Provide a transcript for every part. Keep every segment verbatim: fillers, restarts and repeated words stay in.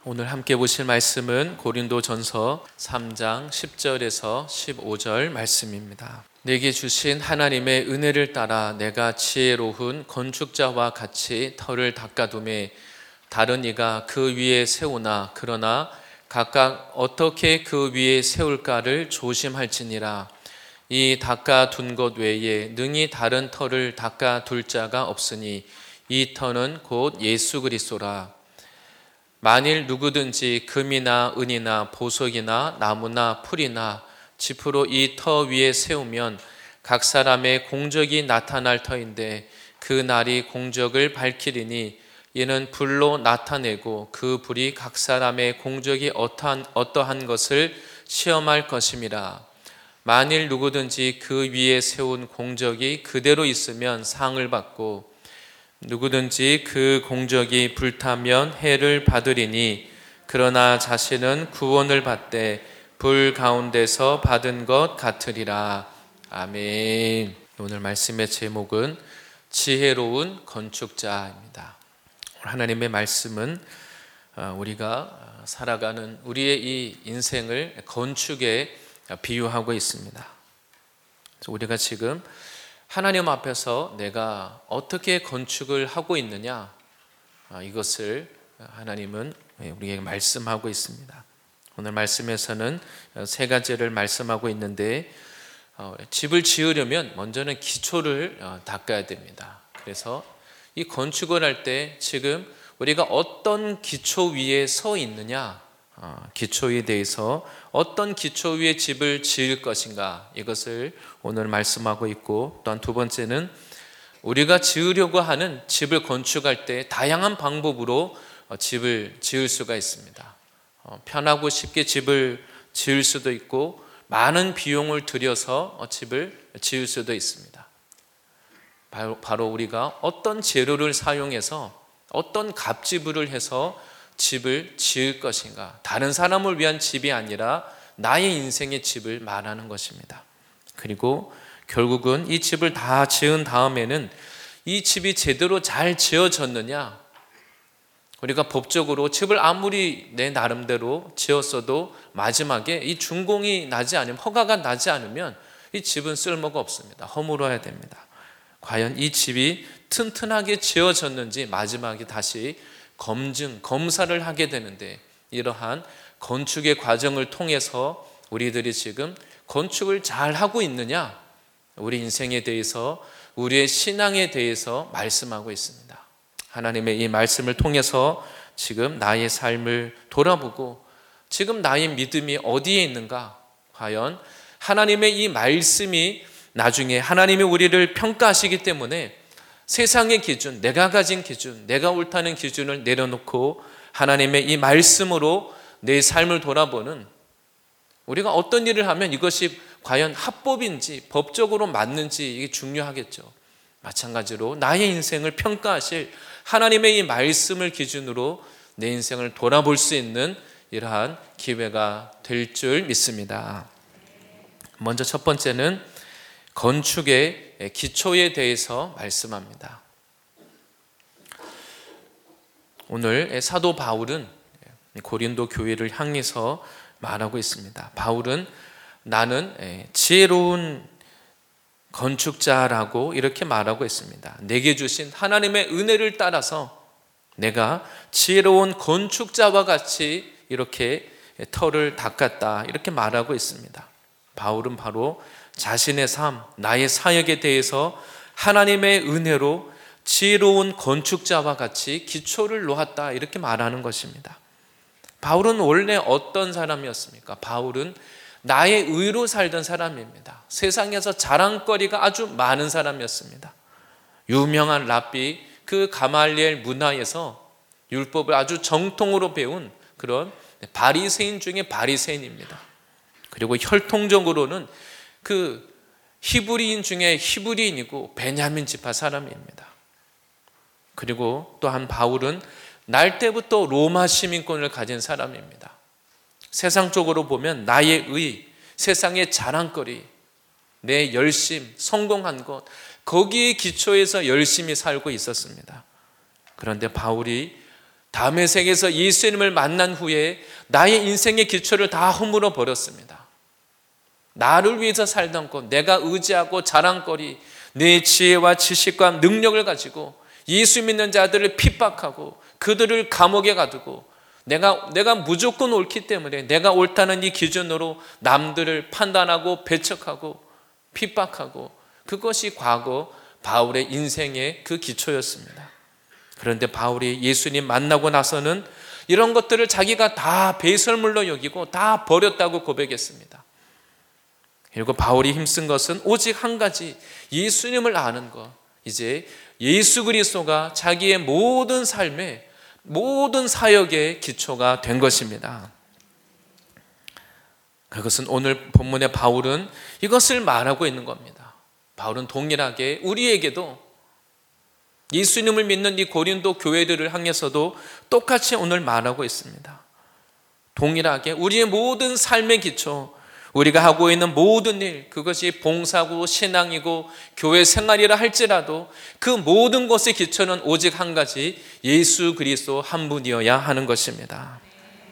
오늘 함께 보실 말씀은 고린도전서 삼 장 십 절에서 십오 절 말씀입니다. 내게 주신 하나님의 은혜를 따라 내가 지혜로운 건축자와 같이 터를 닦아두매 다른 이가 그 위에 세우나 그러나 각각 어떻게 그 위에 세울까를 조심할지니라. 이 닦아둔 것 외에 능히 다른 터를 닦아둘 자가 없으니 이 터는 곧 예수 그리스도라. 만일 누구든지 금이나 은이나 보석이나 나무나 풀이나 짚으로 이 터 위에 세우면 각 사람의 공적이 나타날 터인데 그 날이 공적을 밝히리니 이는 불로 나타내고 그 불이 각 사람의 공적이 어떠한, 어떠한 것을 시험할 것임이라. 만일 누구든지 그 위에 세운 공적이 그대로 있으면 상을 받고 누구든지 그 공적이 불타면 해를 받으리니 그러나 자신은 구원을 받되 불 가운데서 받은 것 같으리라. 아멘. 오늘 말씀의 제목은 지혜로운 건축자입니다. 하나님의 말씀은 우리가 살아가는 우리의 이 인생을 건축에 비유하고 있습니다. 우리가 지금 하나님 앞에서 내가 어떻게 건축을 하고 있느냐, 이것을 하나님은 우리에게 말씀하고 있습니다. 오늘 말씀에서는 세 가지를 말씀하고 있는데 집을 지으려면 먼저는 기초를 닦아야 됩니다. 그래서 이 건축을 할 때 지금 우리가 어떤 기초 위에 서 있느냐, 기초에 대해서 어떤 기초 위에 집을 지을 것인가, 이것을 오늘 말씀하고 있고, 또한 두 번째는 우리가 지으려고 하는 집을 건축할 때 다양한 방법으로 집을 지을 수가 있습니다. 편하고 쉽게 집을 지을 수도 있고 많은 비용을 들여서 집을 지을 수도 있습니다. 바로 우리가 어떤 재료를 사용해서 어떤 갑지부를 해서 집을 지을 것인가, 다른 사람을 위한 집이 아니라 나의 인생의 집을 말하는 것입니다. 그리고 결국은 이 집을 다 지은 다음에는 이 집이 제대로 잘 지어졌느냐, 우리가 법적으로 집을 아무리 내 나름대로 지었어도 마지막에 이 준공이 나지 않으면, 허가가 나지 않으면 이 집은 쓸모가 없습니다. 허물어야 됩니다. 과연 이 집이 튼튼하게 지어졌는지 마지막에 다시 검증, 검사를 하게 되는데, 이러한 건축의 과정을 통해서 우리들이 지금 건축을 잘 하고 있느냐, 우리 인생에 대해서, 우리의 신앙에 대해서 말씀하고 있습니다. 하나님의 이 말씀을 통해서 지금 나의 삶을 돌아보고 지금 나의 믿음이 어디에 있는가, 과연 하나님의 이 말씀이 나중에 하나님이 우리를 평가하시기 때문에 세상의 기준, 내가 가진 기준, 내가 옳다는 기준을 내려놓고 하나님의 이 말씀으로 내 삶을 돌아보는, 우리가 어떤 일을 하면 이것이 과연 합법인지 법적으로 맞는지 이게 중요하겠죠. 마찬가지로 나의 인생을 평가하실 하나님의 이 말씀을 기준으로 내 인생을 돌아볼 수 있는 이러한 기회가 될 줄 믿습니다. 먼저 첫 번째는 건축의 기초에 대해서 말씀합니다. 오늘 사도 바울은 고린도 교회를 향해서 말하고 있습니다. 바울은 나는 지혜로운 건축자라고 이렇게 말하고 있습니다. 내게 주신 하나님의 은혜를 따라서 내가 지혜로운 건축자와 같이 이렇게 터를 닦았다, 이렇게 말하고 있습니다. 바울은 바로 자신의 삶, 나의 사역에 대해서 하나님의 은혜로 지혜로운 건축자와 같이 기초를 놓았다, 이렇게 말하는 것입니다. 바울은 원래 어떤 사람이었습니까? 바울은 나의 의로 살던 사람입니다. 세상에서 자랑거리가 아주 많은 사람이었습니다. 유명한 랍비, 그 가말리엘 문화에서 율법을 아주 정통으로 배운 그런 바리새인 중에 바리새인입니다. 그리고 혈통적으로는 그 히브리인 중에 히브리인이고 베냐민 지파 사람입니다. 그리고 또한 바울은 날 때부터 로마 시민권을 가진 사람입니다. 세상적으로 보면 나의 의, 세상의 자랑거리, 내 열심, 성공한 것, 거기에 기초해서 열심히 살고 있었습니다. 그런데 바울이 다음의 세계에서 예수님을 만난 후에 나의 인생의 기초를 다 허물어 버렸습니다. 나를 위해서 살던 것, 내가 의지하고 자랑거리, 내 지혜와 지식과 능력을 가지고 예수 믿는 자들을 핍박하고 그들을 감옥에 가두고 내가, 내가 무조건 옳기 때문에 내가 옳다는 이 기준으로 남들을 판단하고 배척하고 핍박하고, 그것이 과거 바울의 인생의 그 기초였습니다. 그런데 바울이 예수님 만나고 나서는 이런 것들을 자기가 다 배설물로 여기고 다 버렸다고 고백했습니다. 그리고 바울이 힘쓴 것은 오직 한 가지, 예수님을 아는 것. 이제 예수 그리스도가 자기의 모든 삶의 모든 사역의 기초가 된 것입니다. 그것은 오늘 본문의 바울은 이것을 말하고 있는 겁니다. 바울은 동일하게 우리에게도 예수님을 믿는 이 고린도 교회들을 향해서도 똑같이 오늘 말하고 있습니다. 동일하게 우리의 모든 삶의 기초, 우리가 하고 있는 모든 일, 그것이 봉사고 신앙이고 교회 생활이라 할지라도 그 모든 것의 기초는 오직 한 가지, 예수 그리스도 한 분이어야 하는 것입니다.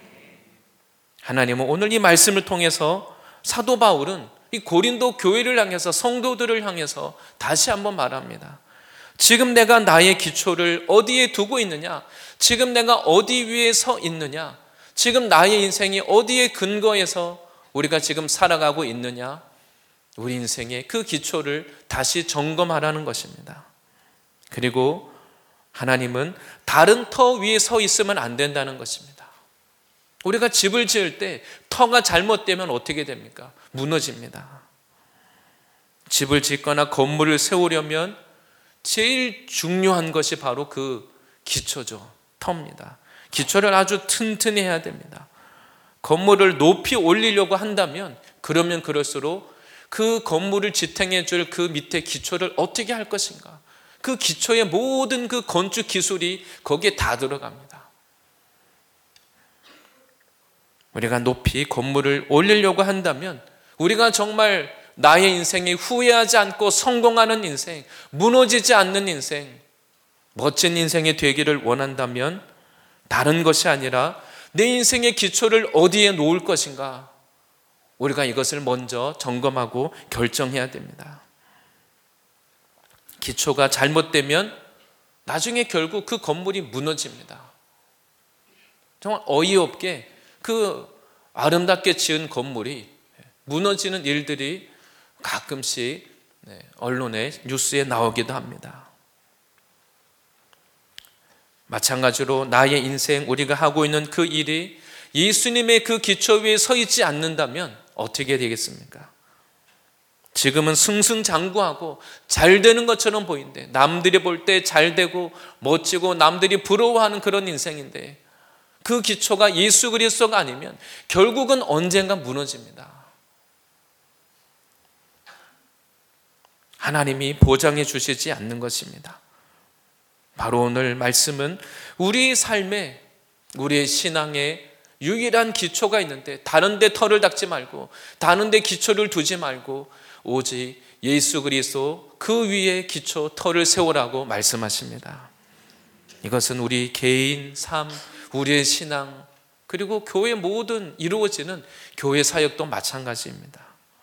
하나님은 오늘 이 말씀을 통해서 사도 바울은 이 고린도 교회를 향해서, 성도들을 향해서 다시 한번 말합니다. 지금 내가 나의 기초를 어디에 두고 있느냐? 지금 내가 어디 위에 서 있느냐? 지금 나의 인생이 어디에 근거해서 우리가 지금 살아가고 있느냐? 우리 인생의 그 기초를 다시 점검하라는 것입니다. 그리고 하나님은 다른 터 위에 서 있으면 안 된다는 것입니다. 우리가 집을 지을 때 터가 잘못되면 어떻게 됩니까? 무너집니다. 집을 짓거나 건물을 세우려면 제일 중요한 것이 바로 그 기초죠. 터입니다. 기초를 아주 튼튼히 해야 됩니다. 건물을 높이 올리려고 한다면 그러면 그럴수록 그 건물을 지탱해 줄 그 밑에 기초를 어떻게 할 것인가, 그 기초의 모든 그 건축 기술이 거기에 다 들어갑니다. 우리가 높이 건물을 올리려고 한다면, 우리가 정말 나의 인생에 후회하지 않고 성공하는 인생, 무너지지 않는 인생, 멋진 인생이 되기를 원한다면 다른 것이 아니라 내 인생의 기초를 어디에 놓을 것인가, 우리가 이것을 먼저 점검하고 결정해야 됩니다. 기초가 잘못되면 나중에 결국 그 건물이 무너집니다. 정말 어이없게 그 아름답게 지은 건물이 무너지는 일들이 가끔씩 언론에, 뉴스에 나오기도 합니다. 마찬가지로 나의 인생, 우리가 하고 있는 그 일이 예수님의 그 기초 위에 서 있지 않는다면 어떻게 되겠습니까? 지금은 승승장구하고 잘 되는 것처럼 보이는데, 남들이 볼 때 잘 되고 멋지고 남들이 부러워하는 그런 인생인데, 그 기초가 예수 그리스도가 아니면 결국은 언젠가 무너집니다. 하나님이 보장해 주시지 않는 것입니다. 바로 오늘 말씀은 우리 삶에, 우리의 신앙에 유일한 기초가 있는데, 다른 데 터를 닦지 말고 다른 데 기초를 두지 말고 오직 예수 그리스도 그 위에 기초, 터를 세우라고 말씀하십니다. 이것은 우리 개인 삶, 우리의 신앙, 그리고 교회 모든 이루어지는 교회 사역도 마찬가지입니다.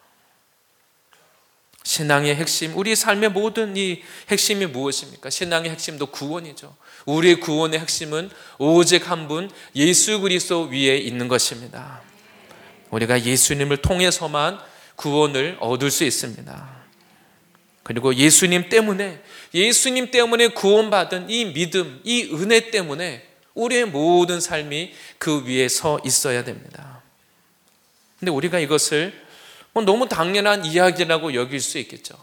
신앙의 핵심, 우리 삶의 모든 이 핵심이 무엇입니까? 신앙의 핵심도 구원이죠. 우리의 구원의 핵심은 오직 한 분, 예수 그리스도 위에 있는 것입니다. 우리가 예수님을 통해서만 구원을 얻을 수 있습니다. 그리고 예수님 때문에, 예수님 때문에 구원받은 이 믿음, 이 은혜 때문에 우리의 모든 삶이 그 위에 서 있어야 됩니다. 근데 우리가 이것을 너무 당연한 이야기라고 여길 수 있겠죠.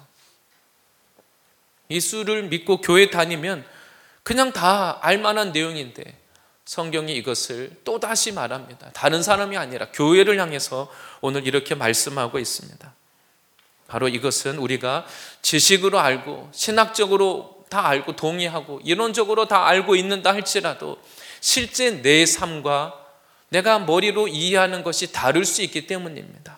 예수를 믿고 교회 다니면 그냥 다 알만한 내용인데, 성경이 이것을 또다시 말합니다. 다른 사람이 아니라 교회를 향해서 오늘 이렇게 말씀하고 있습니다. 바로 이것은 우리가 지식으로 알고 신학적으로 다 알고 동의하고 이론적으로 다 알고 있는다 할지라도 실제 내 삶과 내가 머리로 이해하는 것이 다를 수 있기 때문입니다.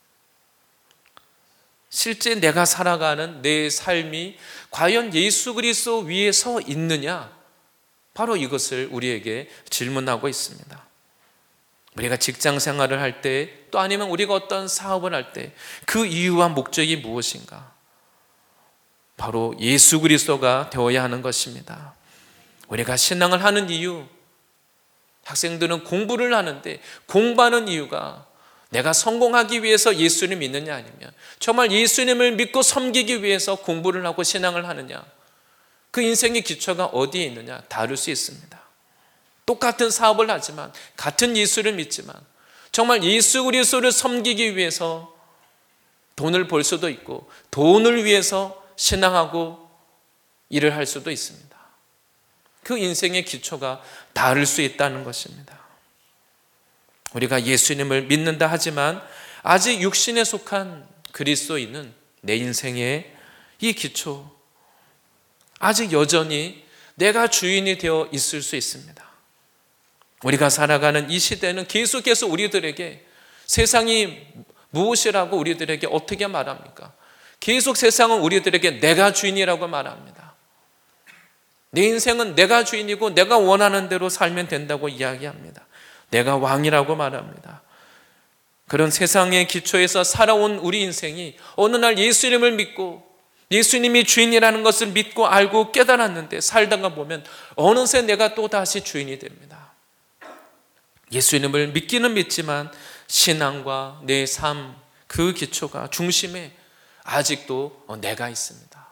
실제 내가 살아가는 내 삶이 과연 예수 그리스도 위에 서 있느냐, 바로 이것을 우리에게 질문하고 있습니다. 우리가 직장 생활을 할 때, 또 아니면 우리가 어떤 사업을 할 때 그 이유와 목적이 무엇인가? 바로 예수 그리스도가 되어야 하는 것입니다. 우리가 신앙을 하는 이유, 학생들은 공부를 하는데 공부하는 이유가 내가 성공하기 위해서 예수님을 믿느냐, 아니면 정말 예수님을 믿고 섬기기 위해서 공부를 하고 신앙을 하느냐, 그 인생의 기초가 어디에 있느냐 다를 수 있습니다. 똑같은 사업을 하지만, 같은 예수를 믿지만 정말 예수 그리스도를 섬기기 위해서 돈을 벌 수도 있고, 돈을 위해서 신앙하고 일을 할 수도 있습니다. 그 인생의 기초가 다를 수 있다는 것입니다. 우리가 예수님을 믿는다 하지만 아직 육신에 속한 그리스도인은 내 인생의 이 기초, 아직 여전히 내가 주인이 되어 있을 수 있습니다. 우리가 살아가는 이 시대는 계속해서 우리들에게 세상이 무엇이라고 우리들에게 어떻게 말합니까? 계속 세상은 우리들에게 내가 주인이라고 말합니다. 내 인생은 내가 주인이고 내가 원하는 대로 살면 된다고 이야기합니다. 내가 왕이라고 말합니다. 그런 세상의 기초에서 살아온 우리 인생이 어느 날 예수님을 믿고 예수님이 주인이라는 것을 믿고 알고 깨달았는데 살다가 보면 어느새 내가 또다시 주인이 됩니다. 예수님을 믿기는 믿지만 신앙과 내 삶, 그 기초가 중심에 아직도 내가 있습니다.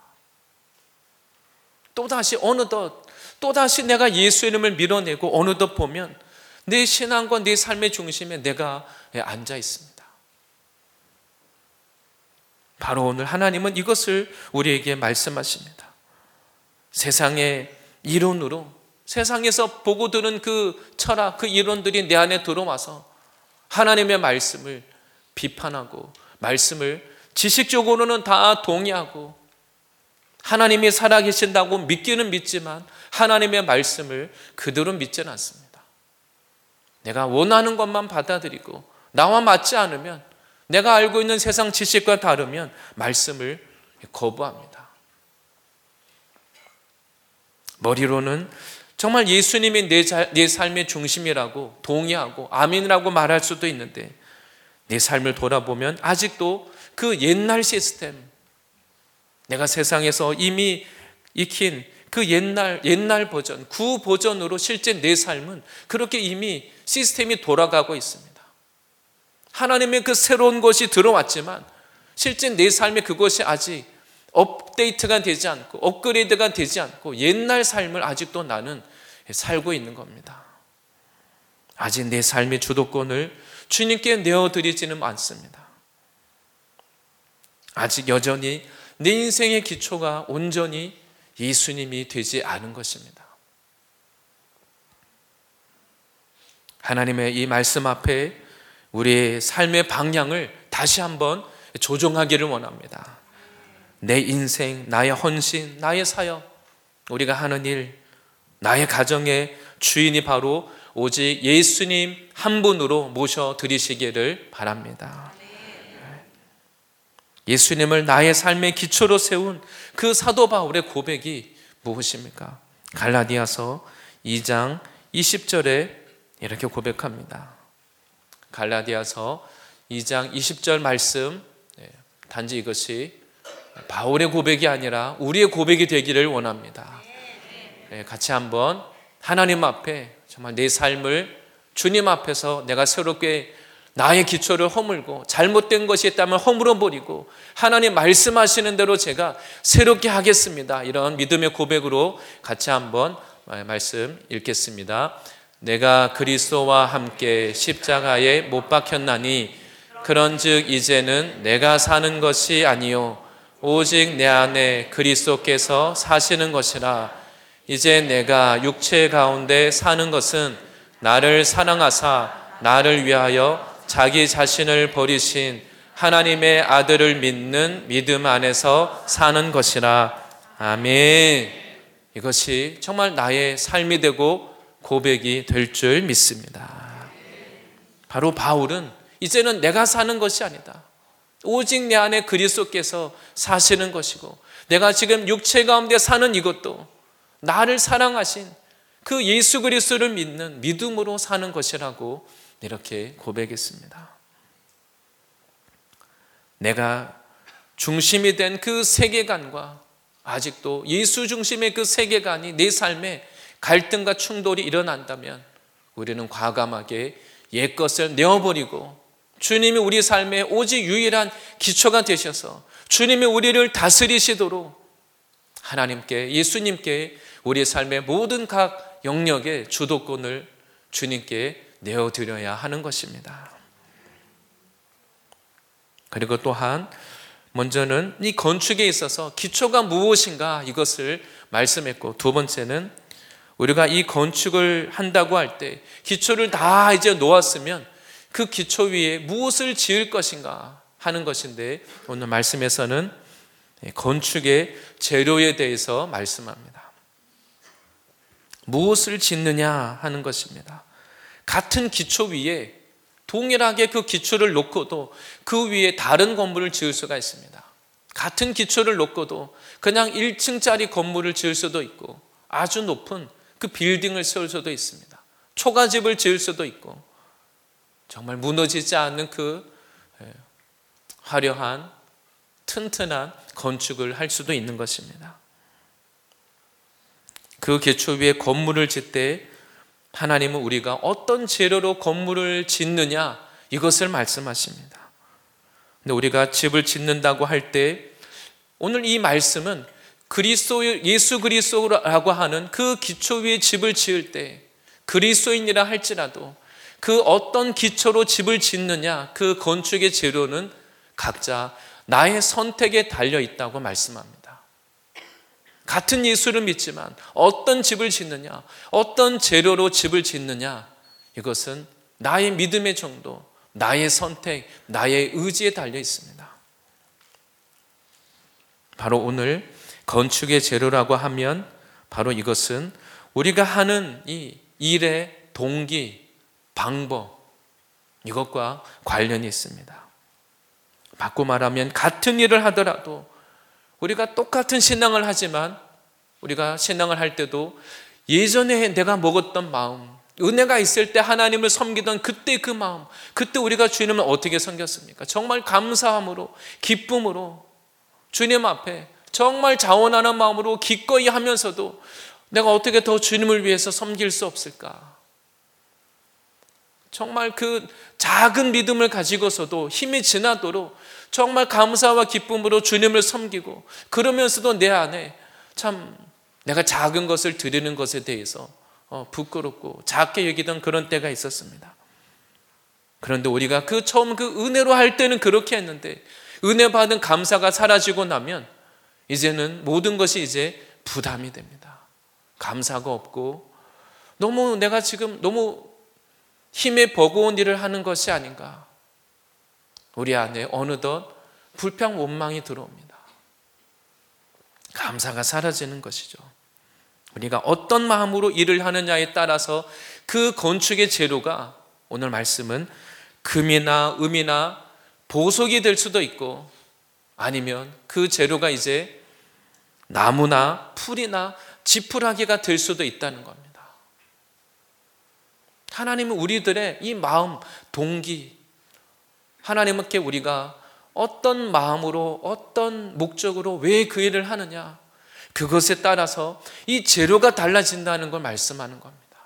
또다시 어느덧 또다시 내가 예수님을 밀어내고 어느덧 보면 내 신앙과 내 삶의 중심에 내가 앉아 있습니다. 바로 오늘 하나님은 이것을 우리에게 말씀하십니다. 세상의 이론으로, 세상에서 보고 들은 그 철학, 그 이론들이 내 안에 들어와서 하나님의 말씀을 비판하고, 말씀을 지식적으로는 다 동의하고, 하나님이 살아계신다고 믿기는 믿지만 하나님의 말씀을 그대로 믿지는 않습니다. 내가 원하는 것만 받아들이고 나와 맞지 않으면, 내가 알고 있는 세상 지식과 다르면 말씀을 거부합니다. 머리로는 정말 예수님이 내, 자, 내 삶의 중심이라고 동의하고 아멘이라고 말할 수도 있는데, 내 삶을 돌아보면 아직도 그 옛날 시스템, 내가 세상에서 이미 익힌 그 옛날 옛날 버전, 구 버전으로 실제 내 삶은 그렇게 이미 시스템이 돌아가고 있습니다. 하나님의 그 새로운 것이 들어왔지만 실제 내 삶에 그것이 아직 업데이트가 되지 않고 업그레이드가 되지 않고 옛날 삶을 아직도 나는 살고 있는 겁니다. 아직 내 삶의 주도권을 주님께 내어드리지는 않습니다. 아직 여전히 내 인생의 기초가 온전히 예수님이 되지 않은 것입니다. 하나님의 이 말씀 앞에 우리의 삶의 방향을 다시 한번 조정하기를 원합니다. 내 인생, 나의 헌신, 나의 사역, 우리가 하는 일, 나의 가정의 주인이 바로 오직 예수님 한 분으로 모셔드리시기를 바랍니다. 예수님을 나의 삶의 기초로 세운 그 사도 바울의 고백이 무엇입니까? 갈라디아서 이 장 이십 절에 이렇게 고백합니다. 갈라디아서 이 장 이십 절 말씀, 단지 이것이 바울의 고백이 아니라 우리의 고백이 되기를 원합니다. 같이 한번 하나님 앞에 정말 내 삶을 주님 앞에서 내가 새롭게 나의 기초를 허물고 잘못된 것이 있다면 허물어 버리고 하나님 말씀하시는 대로 제가 새롭게 하겠습니다. 이런 믿음의 고백으로 같이 한번 말씀 읽겠습니다. 내가 그리스도와 함께 십자가에 못 박혔나니 그런즉 이제는 내가 사는 것이 아니요 오직 내 안에 그리스도께서 사시는 것이라. 이제 내가 육체 가운데 사는 것은 나를 사랑하사 나를 위하여 자기 자신을 버리신 하나님의 아들을 믿는 믿음 안에서 사는 것이라. 아멘. 이것이 정말 나의 삶이 되고 고백이 될 줄 믿습니다. 바로 바울은 이제는 내가 사는 것이 아니다. 오직 내 안에 그리스도께서 사시는 것이고 내가 지금 육체 가운데 사는 이것도 나를 사랑하신 그 예수 그리스도를 믿는 믿음으로 사는 것이라고 이렇게 고백했습니다. 내가 중심이 된 그 세계관과 아직도 예수 중심의 그 세계관이 내 삶에 갈등과 충돌이 일어난다면 우리는 과감하게 옛것을 내어버리고 주님이 우리 삶의 오직 유일한 기초가 되셔서 주님이 우리를 다스리시도록 하나님께, 예수님께 우리 삶의 모든 각 영역의 주도권을 주님께 내어드려야 하는 것입니다. 그리고 또한 먼저는 이 건축에 있어서 기초가 무엇인가 이것을 말씀했고, 두 번째는 우리가 이 건축을 한다고 할 때 기초를 다 이제 놓았으면 그 기초 위에 무엇을 지을 것인가 하는 것인데, 오늘 말씀에서는 건축의 재료에 대해서 말씀합니다. 무엇을 짓느냐 하는 것입니다. 같은 기초 위에 동일하게 그 기초를 놓고도 그 위에 다른 건물을 지을 수가 있습니다. 같은 기초를 놓고도 그냥 일 층짜리 건물을 지을 수도 있고 아주 높은 그 빌딩을 세울 수도 있습니다. 초가집을 지을 수도 있고 정말 무너지지 않는 그 화려한 튼튼한 건축을 할 수도 있는 것입니다. 그 기초 위에 건물을 짓을 때 하나님은 우리가 어떤 재료로 건물을 짓느냐 이것을 말씀하십니다. 근데 우리가 집을 짓는다고 할 때 오늘 이 말씀은 그리스도, 예수 그리스도라고 하는 그 기초 위에 집을 지을 때 그리스도인이라 할지라도 그 어떤 기초로 집을 짓느냐 그 건축의 재료는 각자 나의 선택에 달려 있다고 말씀합니다. 같은 예수를 믿지만 어떤 집을 짓느냐, 어떤 재료로 집을 짓느냐, 이것은 나의 믿음의 정도, 나의 선택, 나의 의지에 달려 있습니다. 바로 오늘 건축의 재료라고 하면 바로 이것은 우리가 하는 이 일의 동기, 방법, 이것과 관련이 있습니다. 바꿔 말하면 같은 일을 하더라도 우리가 똑같은 신앙을 하지만 우리가 신앙을 할 때도 예전에 내가 먹었던 마음, 은혜가 있을 때 하나님을 섬기던 그때 그 마음, 그때 우리가 주님을 어떻게 섬겼습니까? 정말 감사함으로, 기쁨으로 주님 앞에 정말 자원하는 마음으로 기꺼이 하면서도 내가 어떻게 더 주님을 위해서 섬길 수 없을까? 정말 그 작은 믿음을 가지고서도 힘이 지나도록 정말 감사와 기쁨으로 주님을 섬기고, 그러면서도 내 안에 참 내가 작은 것을 드리는 것에 대해서 부끄럽고 작게 여기던 그런 때가 있었습니다. 그런데 우리가 그 처음 그 은혜로 할 때는 그렇게 했는데 은혜 받은 감사가 사라지고 나면 이제는 모든 것이 이제 부담이 됩니다. 감사가 없고 너무 내가 지금 너무 힘에 버거운 일을 하는 것이 아닌가. 우리 안에 어느덧 불평 원망이 들어옵니다. 감사가 사라지는 것이죠. 우리가 어떤 마음으로 일을 하느냐에 따라서 그 건축의 재료가 오늘 말씀은 금이나 음이나 보석이 될 수도 있고 아니면 그 재료가 이제 나무나 풀이나 지푸라기가 될 수도 있다는 겁니다. 하나님은 우리들의 이 마음, 동기, 하나님께 우리가 어떤 마음으로 어떤 목적으로 왜 그 일을 하느냐, 그것에 따라서 이 재료가 달라진다는 걸 말씀하는 겁니다.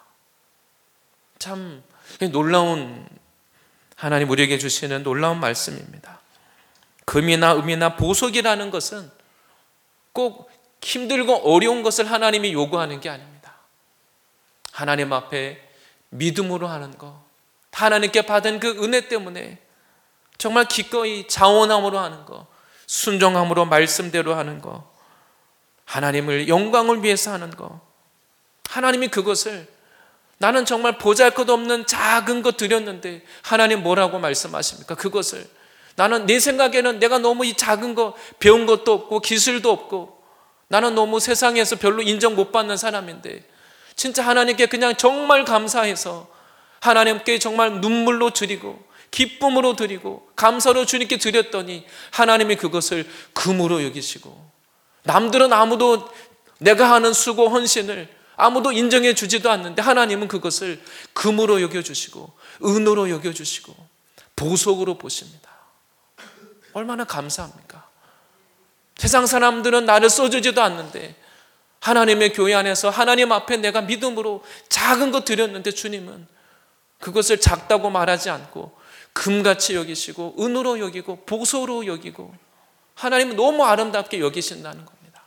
참 놀라운, 하나님 우리에게 주시는 놀라운 말씀입니다. 금이나 음이나 보석이라는 것은 꼭 힘들고 어려운 것을 하나님이 요구하는 게 아닙니다. 하나님 앞에 믿음으로 하는 것, 하나님께 받은 그 은혜 때문에 정말 기꺼이 자원함으로 하는 것, 순종함으로 말씀대로 하는 것, 하나님을 영광을 위해서 하는 것, 하나님이 그것을 나는 정말 보잘것없는 작은 것 드렸는데 하나님 뭐라고 말씀하십니까? 그것을 나는 내 생각에는 내가 너무 이 작은 거 배운 것도 없고 기술도 없고 나는 너무 세상에서 별로 인정 못 받는 사람인데 진짜 하나님께 그냥 정말 감사해서 하나님께 정말 눈물로 드리고 기쁨으로 드리고 감사로 주님께 드렸더니 하나님이 그것을 금으로 여기시고 남들은 아무도 내가 하는 수고 헌신을 아무도 인정해 주지도 않는데 하나님은 그것을 금으로 여겨주시고 은으로 여겨주시고 보석으로 보십니다. 얼마나 감사합니까? 세상 사람들은 나를 써주지도 않는데 하나님의 교회 안에서 하나님 앞에 내가 믿음으로 작은 것 드렸는데 주님은 그것을 작다고 말하지 않고 금같이 여기시고 은으로 여기고 보석으로 여기고 하나님은 너무 아름답게 여기신다는 겁니다.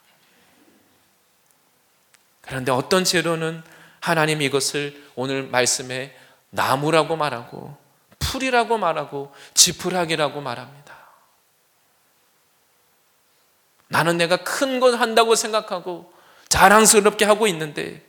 그런데 어떤 재료는 하나님이 이것을 오늘 말씀에 나무라고 말하고 풀이라고 말하고 지푸라기라고 말합니다. 나는 내가 큰 것 한다고 생각하고 자랑스럽게 하고 있는데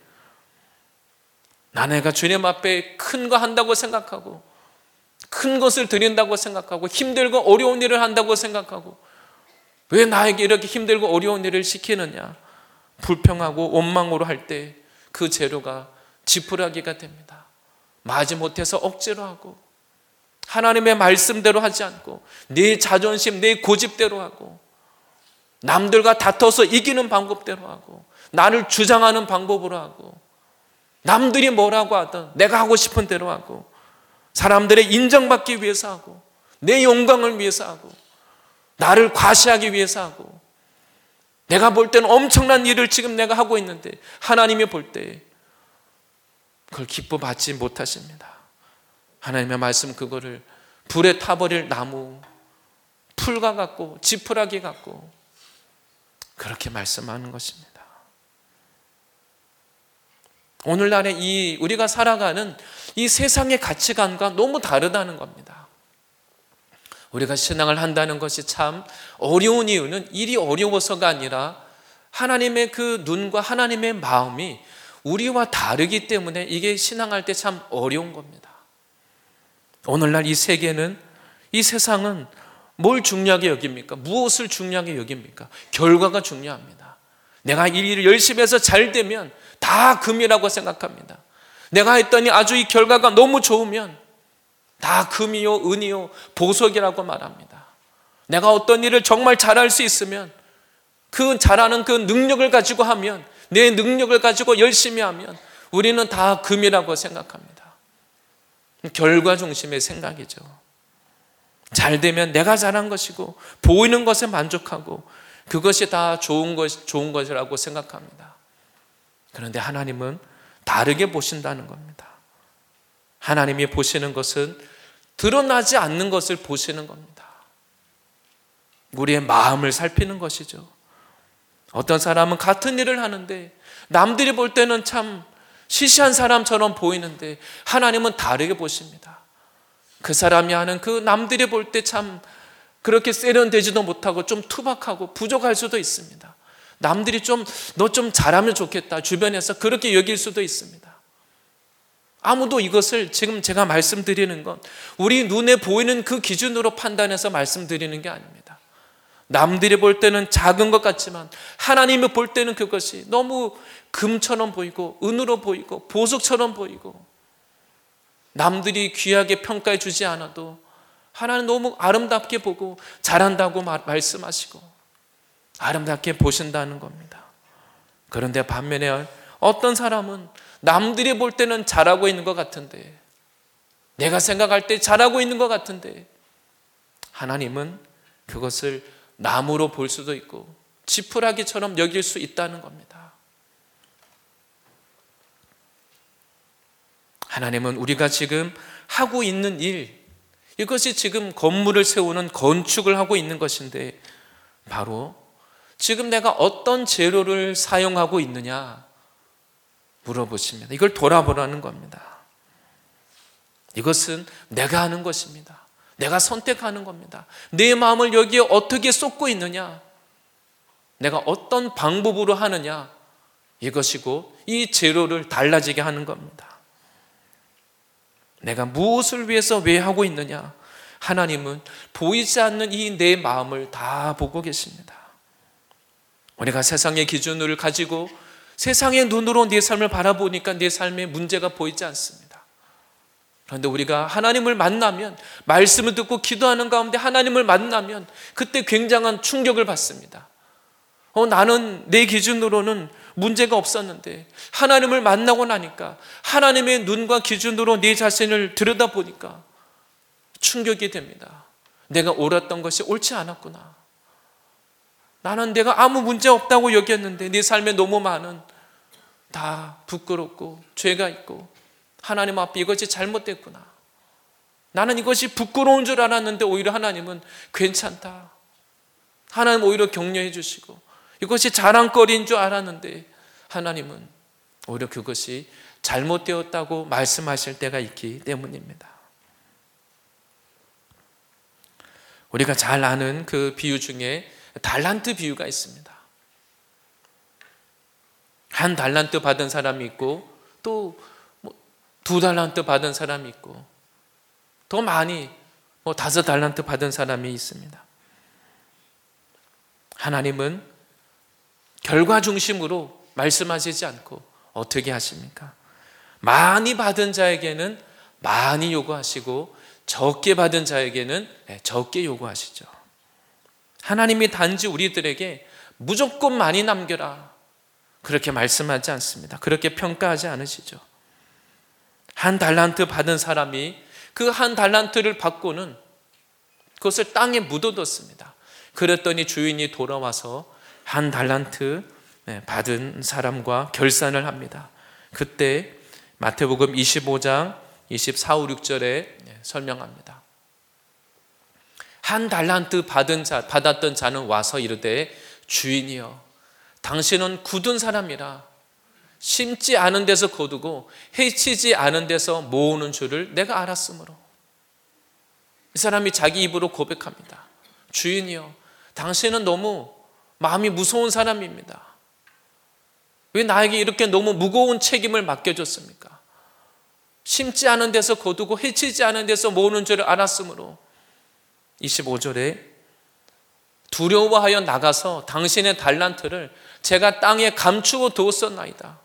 나 내가 주님 앞에 큰 거 한다고 생각하고 큰 것을 드린다고 생각하고 힘들고 어려운 일을 한다고 생각하고 왜 나에게 이렇게 힘들고 어려운 일을 시키느냐 불평하고 원망으로 할 때 그 재료가 지푸라기가 됩니다. 마지 못해서 억지로 하고 하나님의 말씀대로 하지 않고 내 자존심 내 고집대로 하고 남들과 다퉈서 이기는 방법대로 하고 나를 주장하는 방법으로 하고 남들이 뭐라고 하든 내가 하고 싶은 대로 하고 사람들의 인정받기 위해서 하고 내 영광을 위해서 하고 나를 과시하기 위해서 하고 내가 볼 때는 엄청난 일을 지금 내가 하고 있는데 하나님이 볼 때 그걸 기뻐 받지 못하십니다. 하나님의 말씀 그거를 불에 타버릴 나무 풀과 같고 지푸라기 같고 그렇게 말씀하는 것입니다. 오늘날에 이 우리가 살아가는 이 세상의 가치관과 너무 다르다는 겁니다. 우리가 신앙을 한다는 것이 참 어려운 이유는 일이 어려워서가 아니라 하나님의 그 눈과 하나님의 마음이 우리와 다르기 때문에 이게 신앙할 때 참 어려운 겁니다. 오늘날 이 세계는 이 세상은 뭘 중요하게 여깁니까? 무엇을 중요하게 여깁니까? 결과가 중요합니다. 내가 이 일을 열심히 해서 잘 되면 다 금이라고 생각합니다. 내가 했더니 아주 이 결과가 너무 좋으면 다 금이요 은이요 보석이라고 말합니다. 내가 어떤 일을 정말 잘할 수 있으면 그 잘하는 그 능력을 가지고 하면 내 능력을 가지고 열심히 하면 우리는 다 금이라고 생각합니다. 결과 중심의 생각이죠. 잘 되면 내가 잘한 것이고 보이는 것에 만족하고 그것이 다 좋은 것, 좋은 것이라고 생각합니다. 그런데 하나님은 다르게 보신다는 겁니다. 하나님이 보시는 것은 드러나지 않는 것을 보시는 겁니다. 우리의 마음을 살피는 것이죠. 어떤 사람은 같은 일을 하는데 남들이 볼 때는 참 시시한 사람처럼 보이는데 하나님은 다르게 보십니다. 그 사람이 하는 그 남들이 볼 때 참 그렇게 세련되지도 못하고 좀 투박하고 부족할 수도 있습니다. 남들이 좀 너 좀 잘하면 좋겠다 주변에서 그렇게 여길 수도 있습니다. 아무도 이것을 지금 제가 말씀드리는 건 우리 눈에 보이는 그 기준으로 판단해서 말씀드리는 게 아닙니다. 남들이 볼 때는 작은 것 같지만 하나님이 볼 때는 그것이 너무 금처럼 보이고 은으로 보이고 보석처럼 보이고 남들이 귀하게 평가해 주지 않아도 하나님 너무 아름답게 보고 잘한다고 말씀하시고 아름답게 보신다는 겁니다. 그런데 반면에 어떤 사람은 남들이 볼 때는 잘하고 있는 것 같은데 내가 생각할 때 잘하고 있는 것 같은데 하나님은 그것을 나무로 볼 수도 있고 지푸라기처럼 여길 수 있다는 겁니다. 하나님은 우리가 지금 하고 있는 일, 이것이 지금 건물을 세우는 건축을 하고 있는 것인데 바로 지금 내가 어떤 재료를 사용하고 있느냐 물어보십니다. 이걸 돌아보라는 겁니다. 이것은 내가 하는 것입니다. 내가 선택하는 겁니다. 내 마음을 여기에 어떻게 쏟고 있느냐, 내가 어떤 방법으로 하느냐, 이것이고 이 재료를 달라지게 하는 겁니다. 내가 무엇을 위해서 왜 하고 있느냐, 하나님은 보이지 않는 이 내 마음을 다 보고 계십니다. 우리가 세상의 기준을 가지고 세상의 눈으로 내 삶을 바라보니까 내 삶에 문제가 보이지 않습니다. 그런데 우리가 하나님을 만나면, 말씀을 듣고 기도하는 가운데 하나님을 만나면 그때 굉장한 충격을 받습니다. 어, 나는 내 기준으로는 문제가 없었는데 하나님을 만나고 나니까 하나님의 눈과 기준으로 내 자신을 들여다보니까 충격이 됩니다. 내가 옳았던 것이 옳지 않았구나. 나는 내가 아무 문제 없다고 여겼는데 내 삶에 너무 많은 다 부끄럽고 죄가 있고 하나님 앞에 이것이 잘못됐구나. 나는 이것이 부끄러운 줄 알았는데 오히려 하나님은 괜찮다. 하나님 오히려 격려해 주시고 이것이 자랑거리인 줄 알았는데 하나님은 오히려 그것이 잘못되었다고 말씀하실 때가 있기 때문입니다. 우리가 잘 아는 그 비유 중에 달란트 비유가 있습니다. 한 달란트 받은 사람이 있고 또 두 달란트 받은 사람이 있고 더 많이 뭐 다섯 달란트 받은 사람이 있습니다. 하나님은 결과 중심으로 말씀하시지 않고 어떻게 하십니까? 많이 받은 자에게는 많이 요구하시고 적게 받은 자에게는 적게 요구하시죠. 하나님이 단지 우리들에게 무조건 많이 남겨라 그렇게 말씀하지 않습니다. 그렇게 평가하지 않으시죠. 한 달란트 받은 사람이 그 한 달란트를 받고는 그것을 땅에 묻어뒀습니다. 그랬더니 주인이 돌아와서 한 달란트 받은 사람과 결산을 합니다. 그때 마태복음 이십오 장 이십사, 오, 육 절에 설명합니다. 한 달란트 받은 자, 받았던 자는 와서 이르되 주인이여 당신은 굳은 사람이라 심지 않은 데서 거두고 해치지 않은 데서 모으는 줄을 내가 알았으므로. 이 사람이 자기 입으로 고백합니다. 주인이여 당신은 너무 마음이 무서운 사람입니다. 왜 나에게 이렇게 너무 무거운 책임을 맡겨줬습니까? 심지 않은 데서 거두고 해치지 않은 데서 모으는 줄을 알았으므로. 이십오 절에 두려워하여 나가서 당신의 달란트를 제가 땅에 감추어 두었었나이다.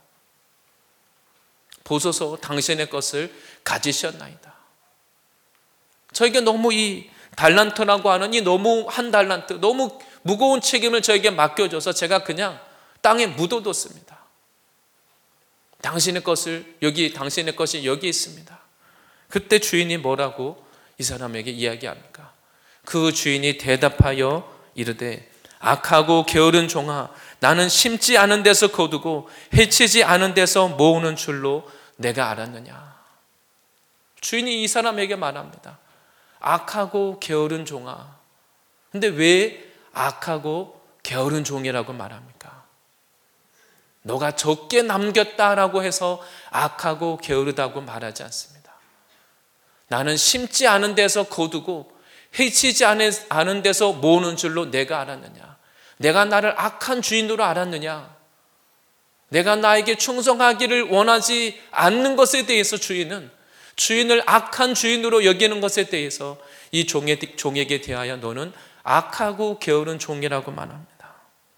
보소서 당신의 것을 가지셨나이다. 저에게 너무 이 달란트라고 하는 이 너무 한 달란트, 너무 무거운 책임을 저에게 맡겨줘서 제가 그냥 땅에 묻어뒀습니다. 당신의 것을 여기, 당신의 것이 여기 있습니다. 그때 주인이 뭐라고 이 사람에게 이야기합니까? 그 주인이 대답하여 이르되 악하고 게으른 종아 나는 심지 않은 데서 거두고 해치지 않은 데서 모으는 줄로 내가 알았느냐. 주인이 이 사람에게 말합니다. 악하고 게으른 종아. 근데 왜 악하고 게으른 종이라고 말합니까? 너가 적게 남겼다라고 해서 악하고 게으르다고 말하지 않습니다. 나는 심지 않은 데서 거두고 해치지 않은 데서 모으는 줄로 내가 알았느냐. 내가 나를 악한 주인으로 알았느냐. 내가 나에게 충성하기를 원하지 않는 것에 대해서 주인은 주인을 악한 주인으로 여기는 것에 대해서 이 종에게 대하여 너는 악하고 게으른 종이라고 말합니다.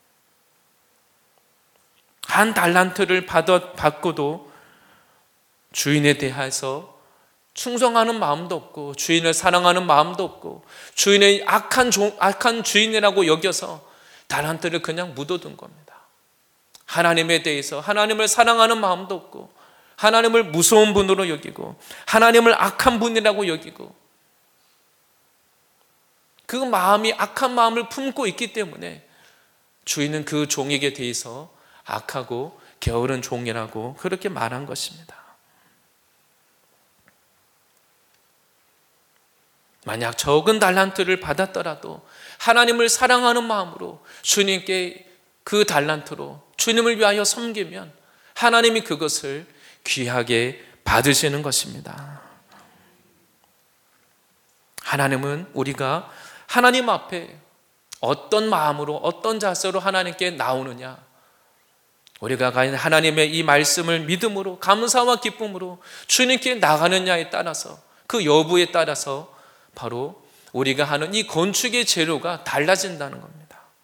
한 달란트를 받고도 주인에 대해서 충성하는 마음도 없고 주인을 사랑하는 마음도 없고 주인의 악한, 종, 악한 주인이라고 여겨서 달란트를 그냥 묻어둔 겁니다. 하나님에 대해서 하나님을 사랑하는 마음도 없고 하나님을 무서운 분으로 여기고 하나님을 악한 분이라고 여기고 그 마음이 악한 마음을 품고 있기 때문에 주인은 그 종에게 대해서 악하고 게으른 종이라고 그렇게 말한 것입니다. 만약 적은 달란트를 받았더라도 하나님을 사랑하는 마음으로 주님께 그 달란트로 주님을 위하여 섬기면 하나님이 그것을 귀하게 받으시는 것입니다. 하나님은 우리가 하나님 앞에 어떤 마음으로 어떤 자세로 하나님께 나오느냐, 우리가 가진 하나님의 이 말씀을 믿음으로 감사와 기쁨으로 주님께 나가느냐에 따라서 그 여부에 따라서 바로 우리가 하는 이 건축의 재료가 달라진다는 겁니다.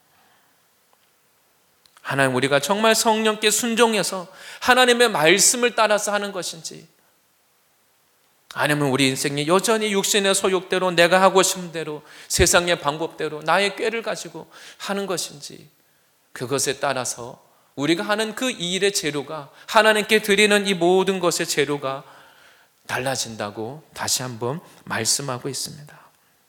하나님 우리가 정말 성령께 순종해서 하나님의 말씀을 따라서 하는 것인지 아니면 우리 인생이 여전히 육신의 소욕대로 내가 하고 싶은 대로 세상의 방법대로 나의 꾀를 가지고 하는 것인지 그것에 따라서 우리가 하는 그 일의 재료가, 하나님께 드리는 이 모든 것의 재료가 달라진다고 다시 한번 말씀하고 있습니다.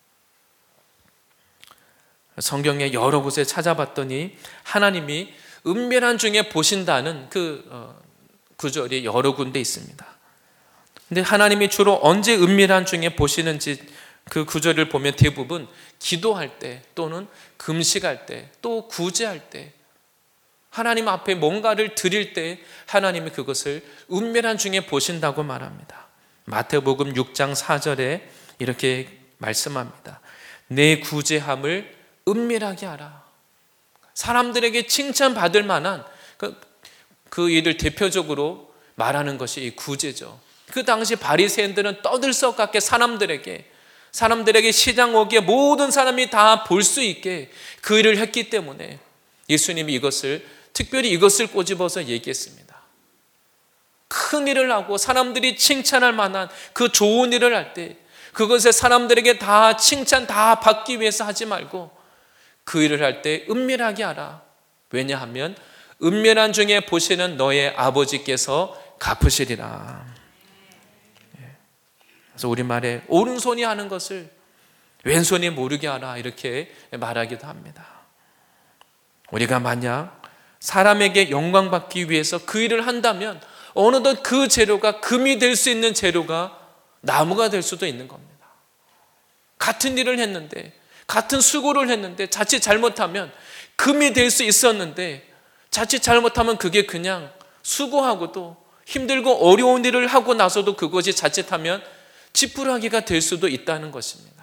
성경에 여러 곳에 찾아봤더니 하나님이 은밀한 중에 보신다는 그 구절이 여러 군데 있습니다. 근데 하나님이 주로 언제 은밀한 중에 보시는지 그 구절을 보면 대부분 기도할 때 또는 금식할 때 또 구제할 때, 하나님 앞에 뭔가를 드릴 때 하나님이 그것을 은밀한 중에 보신다고 말합니다. 마태복음 육 장 사 절에 이렇게 말씀합니다. 내 구제함을 은밀하게 하라. 사람들에게 칭찬받을 만한 그, 그 일을 대표적으로 말하는 것이 이 구제죠. 그 당시 바리새인들은 떠들썩하게 사람들에게 사람들에게 시장 오기에 모든 사람이 다 볼 수 있게 그 일을 했기 때문에 예수님이 이것을 특별히 이것을 꼬집어서 얘기했습니다. 큰 일을 하고 사람들이 칭찬할 만한 그 좋은 일을 할 때 그것에 사람들에게 다 칭찬 다 받기 위해서 하지 말고 그 일을 할 때 은밀하게 하라. 왜냐하면 은밀한 중에 보시는 너의 아버지께서 갚으시리라. 그래서 우리말에 오른손이 하는 것을 왼손이 모르게 하라 이렇게 말하기도 합니다. 우리가 만약 사람에게 영광 받기 위해서 그 일을 한다면 어느덧 그 재료가 금이 될 수 있는 재료가 나무가 될 수도 있는 겁니다. 같은 일을 했는데 같은 수고를 했는데 자칫 잘못하면 금이 될 수 있었는데 자칫 잘못하면 그게 그냥 수고하고도 힘들고 어려운 일을 하고 나서도 그것이 자칫하면 지푸라기가 될 수도 있다는 것입니다.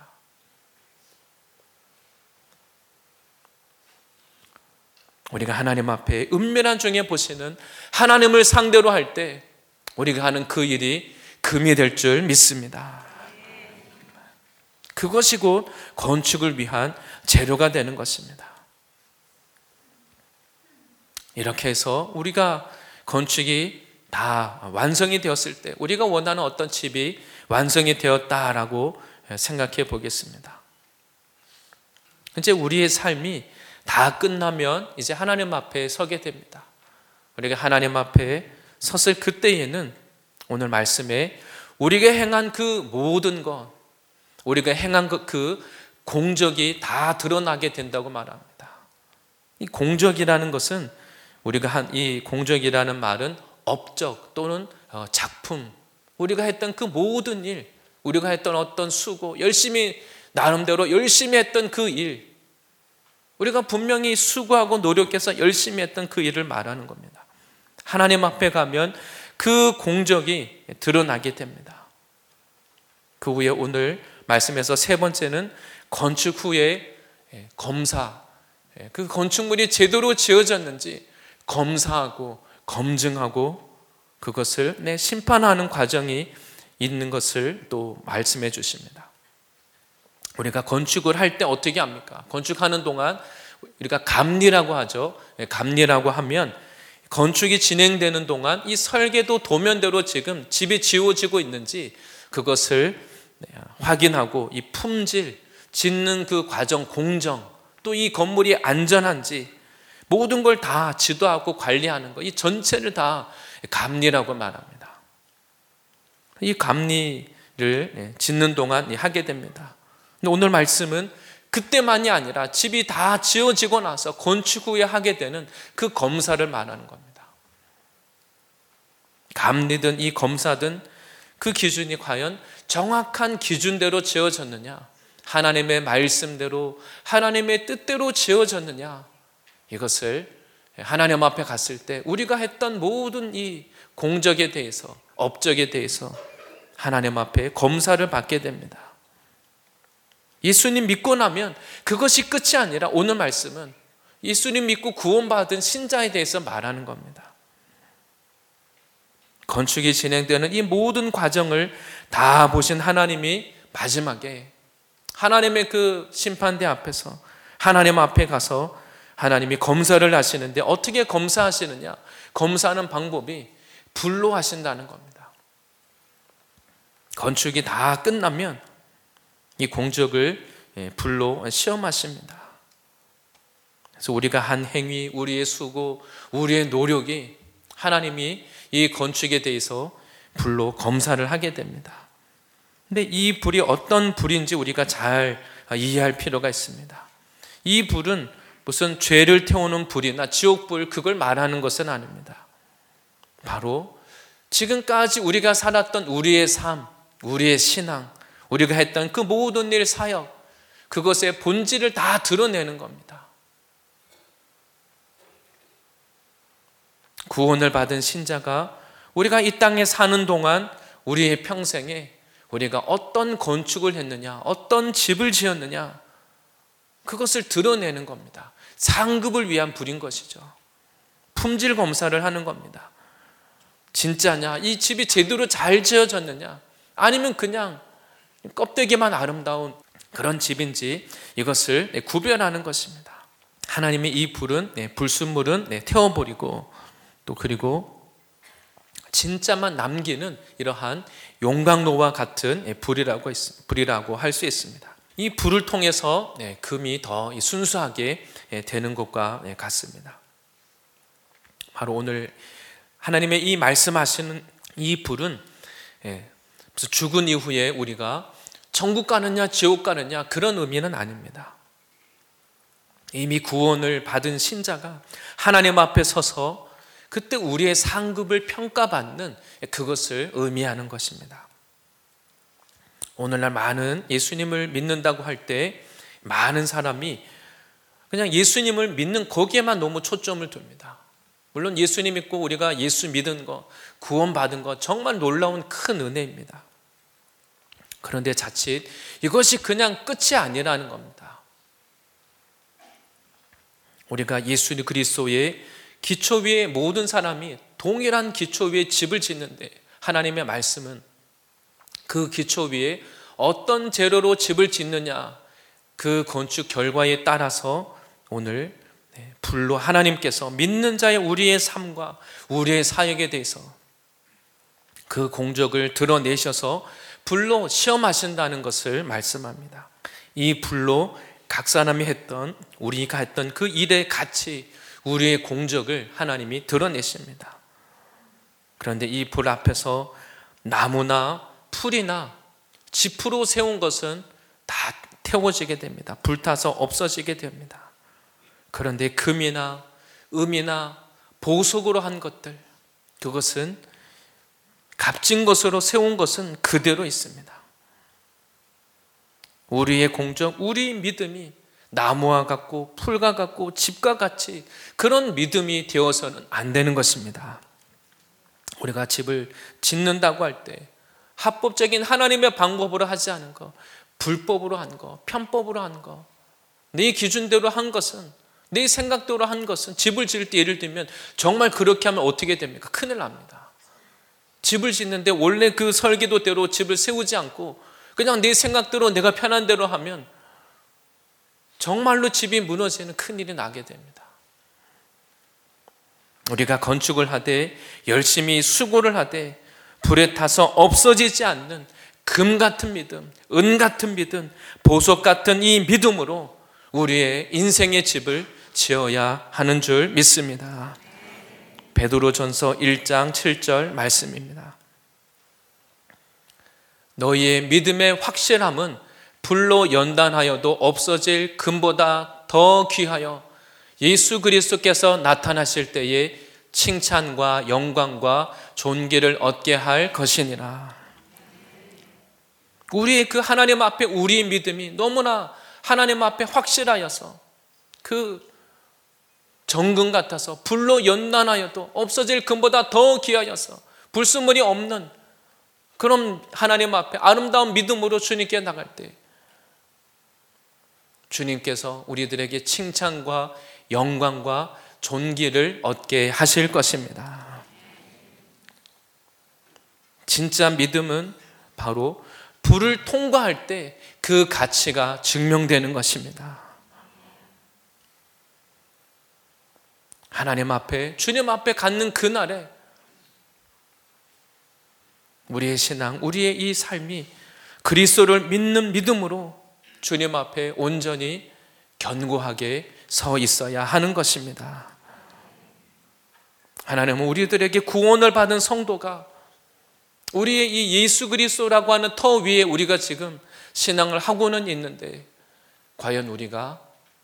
우리가 하나님 앞에 은밀한 중에 보시는 하나님을 상대로 할 때 우리가 하는 그 일이 금이 될 줄 믿습니다. 그것이 곧 건축을 위한 재료가 되는 것입니다. 이렇게 해서 우리가 건축이 다 완성이 되었을 때 우리가 원하는 어떤 집이 완성이 되었다라고 생각해 보겠습니다. 이제 우리의 삶이 다 끝나면 이제 하나님 앞에 서게 됩니다. 우리가 하나님 앞에 섰을 그때에는 오늘 말씀에 우리가 행한 그 모든 것, 우리가 행한 그 공적이 다 드러나게 된다고 말합니다. 이 공적이라는 것은 우리가 한 이 공적이라는 말은 업적 또는 작품, 우리가 했던 그 모든 일, 우리가 했던 어떤 수고, 열심히 나름대로 열심히 했던 그 일, 우리가 분명히 수고하고 노력해서 열심히 했던 그 일을 말하는 겁니다. 하나님 앞에 가면 그 공적이 드러나게 됩니다. 그 후에 오늘 말씀에서 세 번째는 건축 후에 검사, 그 건축물이 제대로 지어졌는지 검사하고 검증하고 그것을 내 심판하는 과정이 있는 것을 또 말씀해 주십니다. 우리가 건축을 할 때 어떻게 합니까? 건축하는 동안 우리가 감리라고 하죠. 감리라고 하면 건축이 진행되는 동안 이 설계도 도면대로 지금 집이 지어지고 있는지 그것을 확인하고 이 품질, 짓는 그 과정, 공정, 또 이 건물이 안전한지 모든 걸 다 지도하고 관리하는 것, 이 전체를 다 감리라고 말합니다. 이 감리를 짓는 동안 하게 됩니다. 근데 오늘 말씀은 그때만이 아니라 집이 다 지어지고 나서 건축 후에 하게 되는 그 검사를 말하는 겁니다. 감리든 이 검사든 그 기준이 과연 정확한 기준대로 지어졌느냐, 하나님의 말씀대로 하나님의 뜻대로 지어졌느냐, 이것을 하나님 앞에 갔을 때 우리가 했던 모든 이 공적에 대해서, 업적에 대해서 하나님 앞에 검사를 받게 됩니다. 예수님 믿고 나면 그것이 끝이 아니라 오늘 말씀은 예수님 믿고 구원받은 신자에 대해서 말하는 겁니다. 건축이 진행되는 이 모든 과정을 다 보신 하나님이 마지막에 하나님의 그 심판대 앞에서 하나님 앞에 가서 하나님이 검사를 하시는데 어떻게 검사하시느냐? 검사하는 방법이 불로 하신다는 겁니다. 건축이 다 끝나면 이 공적을 불로 시험하십니다. 그래서 우리가 한 행위, 우리의 수고, 우리의 노력이 하나님이 이 건축에 대해서 불로 검사를 하게 됩니다. 근데 이 불이 어떤 불인지 우리가 잘 이해할 필요가 있습니다. 이 불은 무슨 죄를 태우는 불이나 지옥불, 그걸 말하는 것은 아닙니다. 바로 지금까지 우리가 살았던 우리의 삶, 우리의 신앙, 우리가 했던 그 모든 일, 사역, 그것의 본질을 다 드러내는 겁니다. 구원을 받은 신자가 우리가 이 땅에 사는 동안 우리의 평생에 우리가 어떤 건축을 했느냐, 어떤 집을 지었느냐, 그것을 드러내는 겁니다. 상급을 위한 불인 것이죠. 품질 검사를 하는 겁니다. 진짜냐? 이 집이 제대로 잘 지어졌느냐? 아니면 그냥 껍데기만 아름다운 그런 집인지 이것을 구별하는 것입니다. 하나님의 이 불은, 불순물은 태워버리고, 또 그리고 진짜만 남기는 이러한 용광로와 같은 불이라고, 불이라고 할 수 있습니다. 이 불을 통해서 금이 더 순수하게 되는 것과 같습니다. 바로 오늘 하나님의 이 말씀하시는 이 불은 죽은 이후에 우리가 천국 가느냐 지옥 가느냐 그런 의미는 아닙니다. 이미 구원을 받은 신자가 하나님 앞에 서서 그때 우리의 상급을 평가받는 그것을 의미하는 것입니다. 오늘날 많은 예수님을 믿는다고 할 때 많은 사람이 그냥 예수님을 믿는 거기에만 너무 초점을 둡니다. 물론 예수님 믿고 우리가 예수 믿은 거, 구원받은 거 정말 놀라운 큰 은혜입니다. 그런데 자칫 이것이 그냥 끝이 아니라는 겁니다. 우리가 예수 그리스도의 기초 위에 모든 사람이 동일한 기초 위에 집을 짓는데 하나님의 말씀은 그 기초 위에 어떤 재료로 집을 짓느냐, 그 건축 결과에 따라서 오늘 불로 하나님께서 믿는 자의 우리의 삶과 우리의 사역에 대해서 그 공적을 드러내셔서 불로 시험하신다는 것을 말씀합니다. 이 불로 각 사람이 했던, 우리가 했던 그 일의 가치, 우리의 공적을 하나님이 드러내십니다. 그런데 이 불 앞에서 나무나 풀이나 지프로 세운 것은 다 태워지게 됩니다. 불타서 없어지게 됩니다. 그런데 금이나 음이나 보석으로 한 것들, 그것은 값진 것으로 세운 것은 그대로 있습니다. 우리의 공적, 우리 믿음이 나무와 같고 풀과 같고 집과 같이 그런 믿음이 되어서는 안 되는 것입니다. 우리가 집을 짓는다고 할 때 합법적인 하나님의 방법으로 하지 않은 것, 불법으로 한 것, 편법으로 한 것, 네 기준대로 한 것은, 네 생각대로 한 것은, 집을 지을 때 예를 들면 정말 그렇게 하면 어떻게 됩니까? 큰일 납니다. 집을 짓는데 원래 그 설계도대로 집을 세우지 않고 그냥 내 생각대로 내가 편한 대로 하면 정말로 집이 무너지는 큰일이 나게 됩니다. 우리가 건축을 하되 열심히 수고를 하되 불에 타서 없어지지 않는 금 같은 믿음, 은 같은 믿음, 보석 같은 이 믿음으로 우리의 인생의 집을 지어야 하는 줄 믿습니다. 베드로전서 일 장 칠 절 말씀입니다. 너희의 믿음의 확실함은 불로 연단하여도 없어질 금보다 더 귀하여 예수 그리스도께서 나타나실 때에 칭찬과 영광과 존귀를 얻게 할 것이니라. 우리의 그 하나님 앞에 우리의 믿음이 너무나 하나님 앞에 확실하여서 그 정금 같아서 불로 연단하여도 없어질 금보다 더 귀하여서 불순물이 없는 그런 하나님 앞에 아름다운 믿음으로 주님께 나갈 때 주님께서 우리들에게 칭찬과 영광과 존귀를 얻게 하실 것입니다. 진짜 믿음은 바로 불을 통과할 때 그 가치가 증명되는 것입니다. 하나님 앞에, 주님 앞에 갖는 그날에 우리의 신앙, 우리의 이 삶이 그리스도를 믿는 믿음으로 주님 앞에 온전히 견고하게 서 있어야 하는 것입니다. 하나님은 우리들에게 구원을 받은 성도가 우리의 이 예수 그리스도라고 하는 터 위에 우리가 지금 신앙을 하고는 있는데, 과연 우리가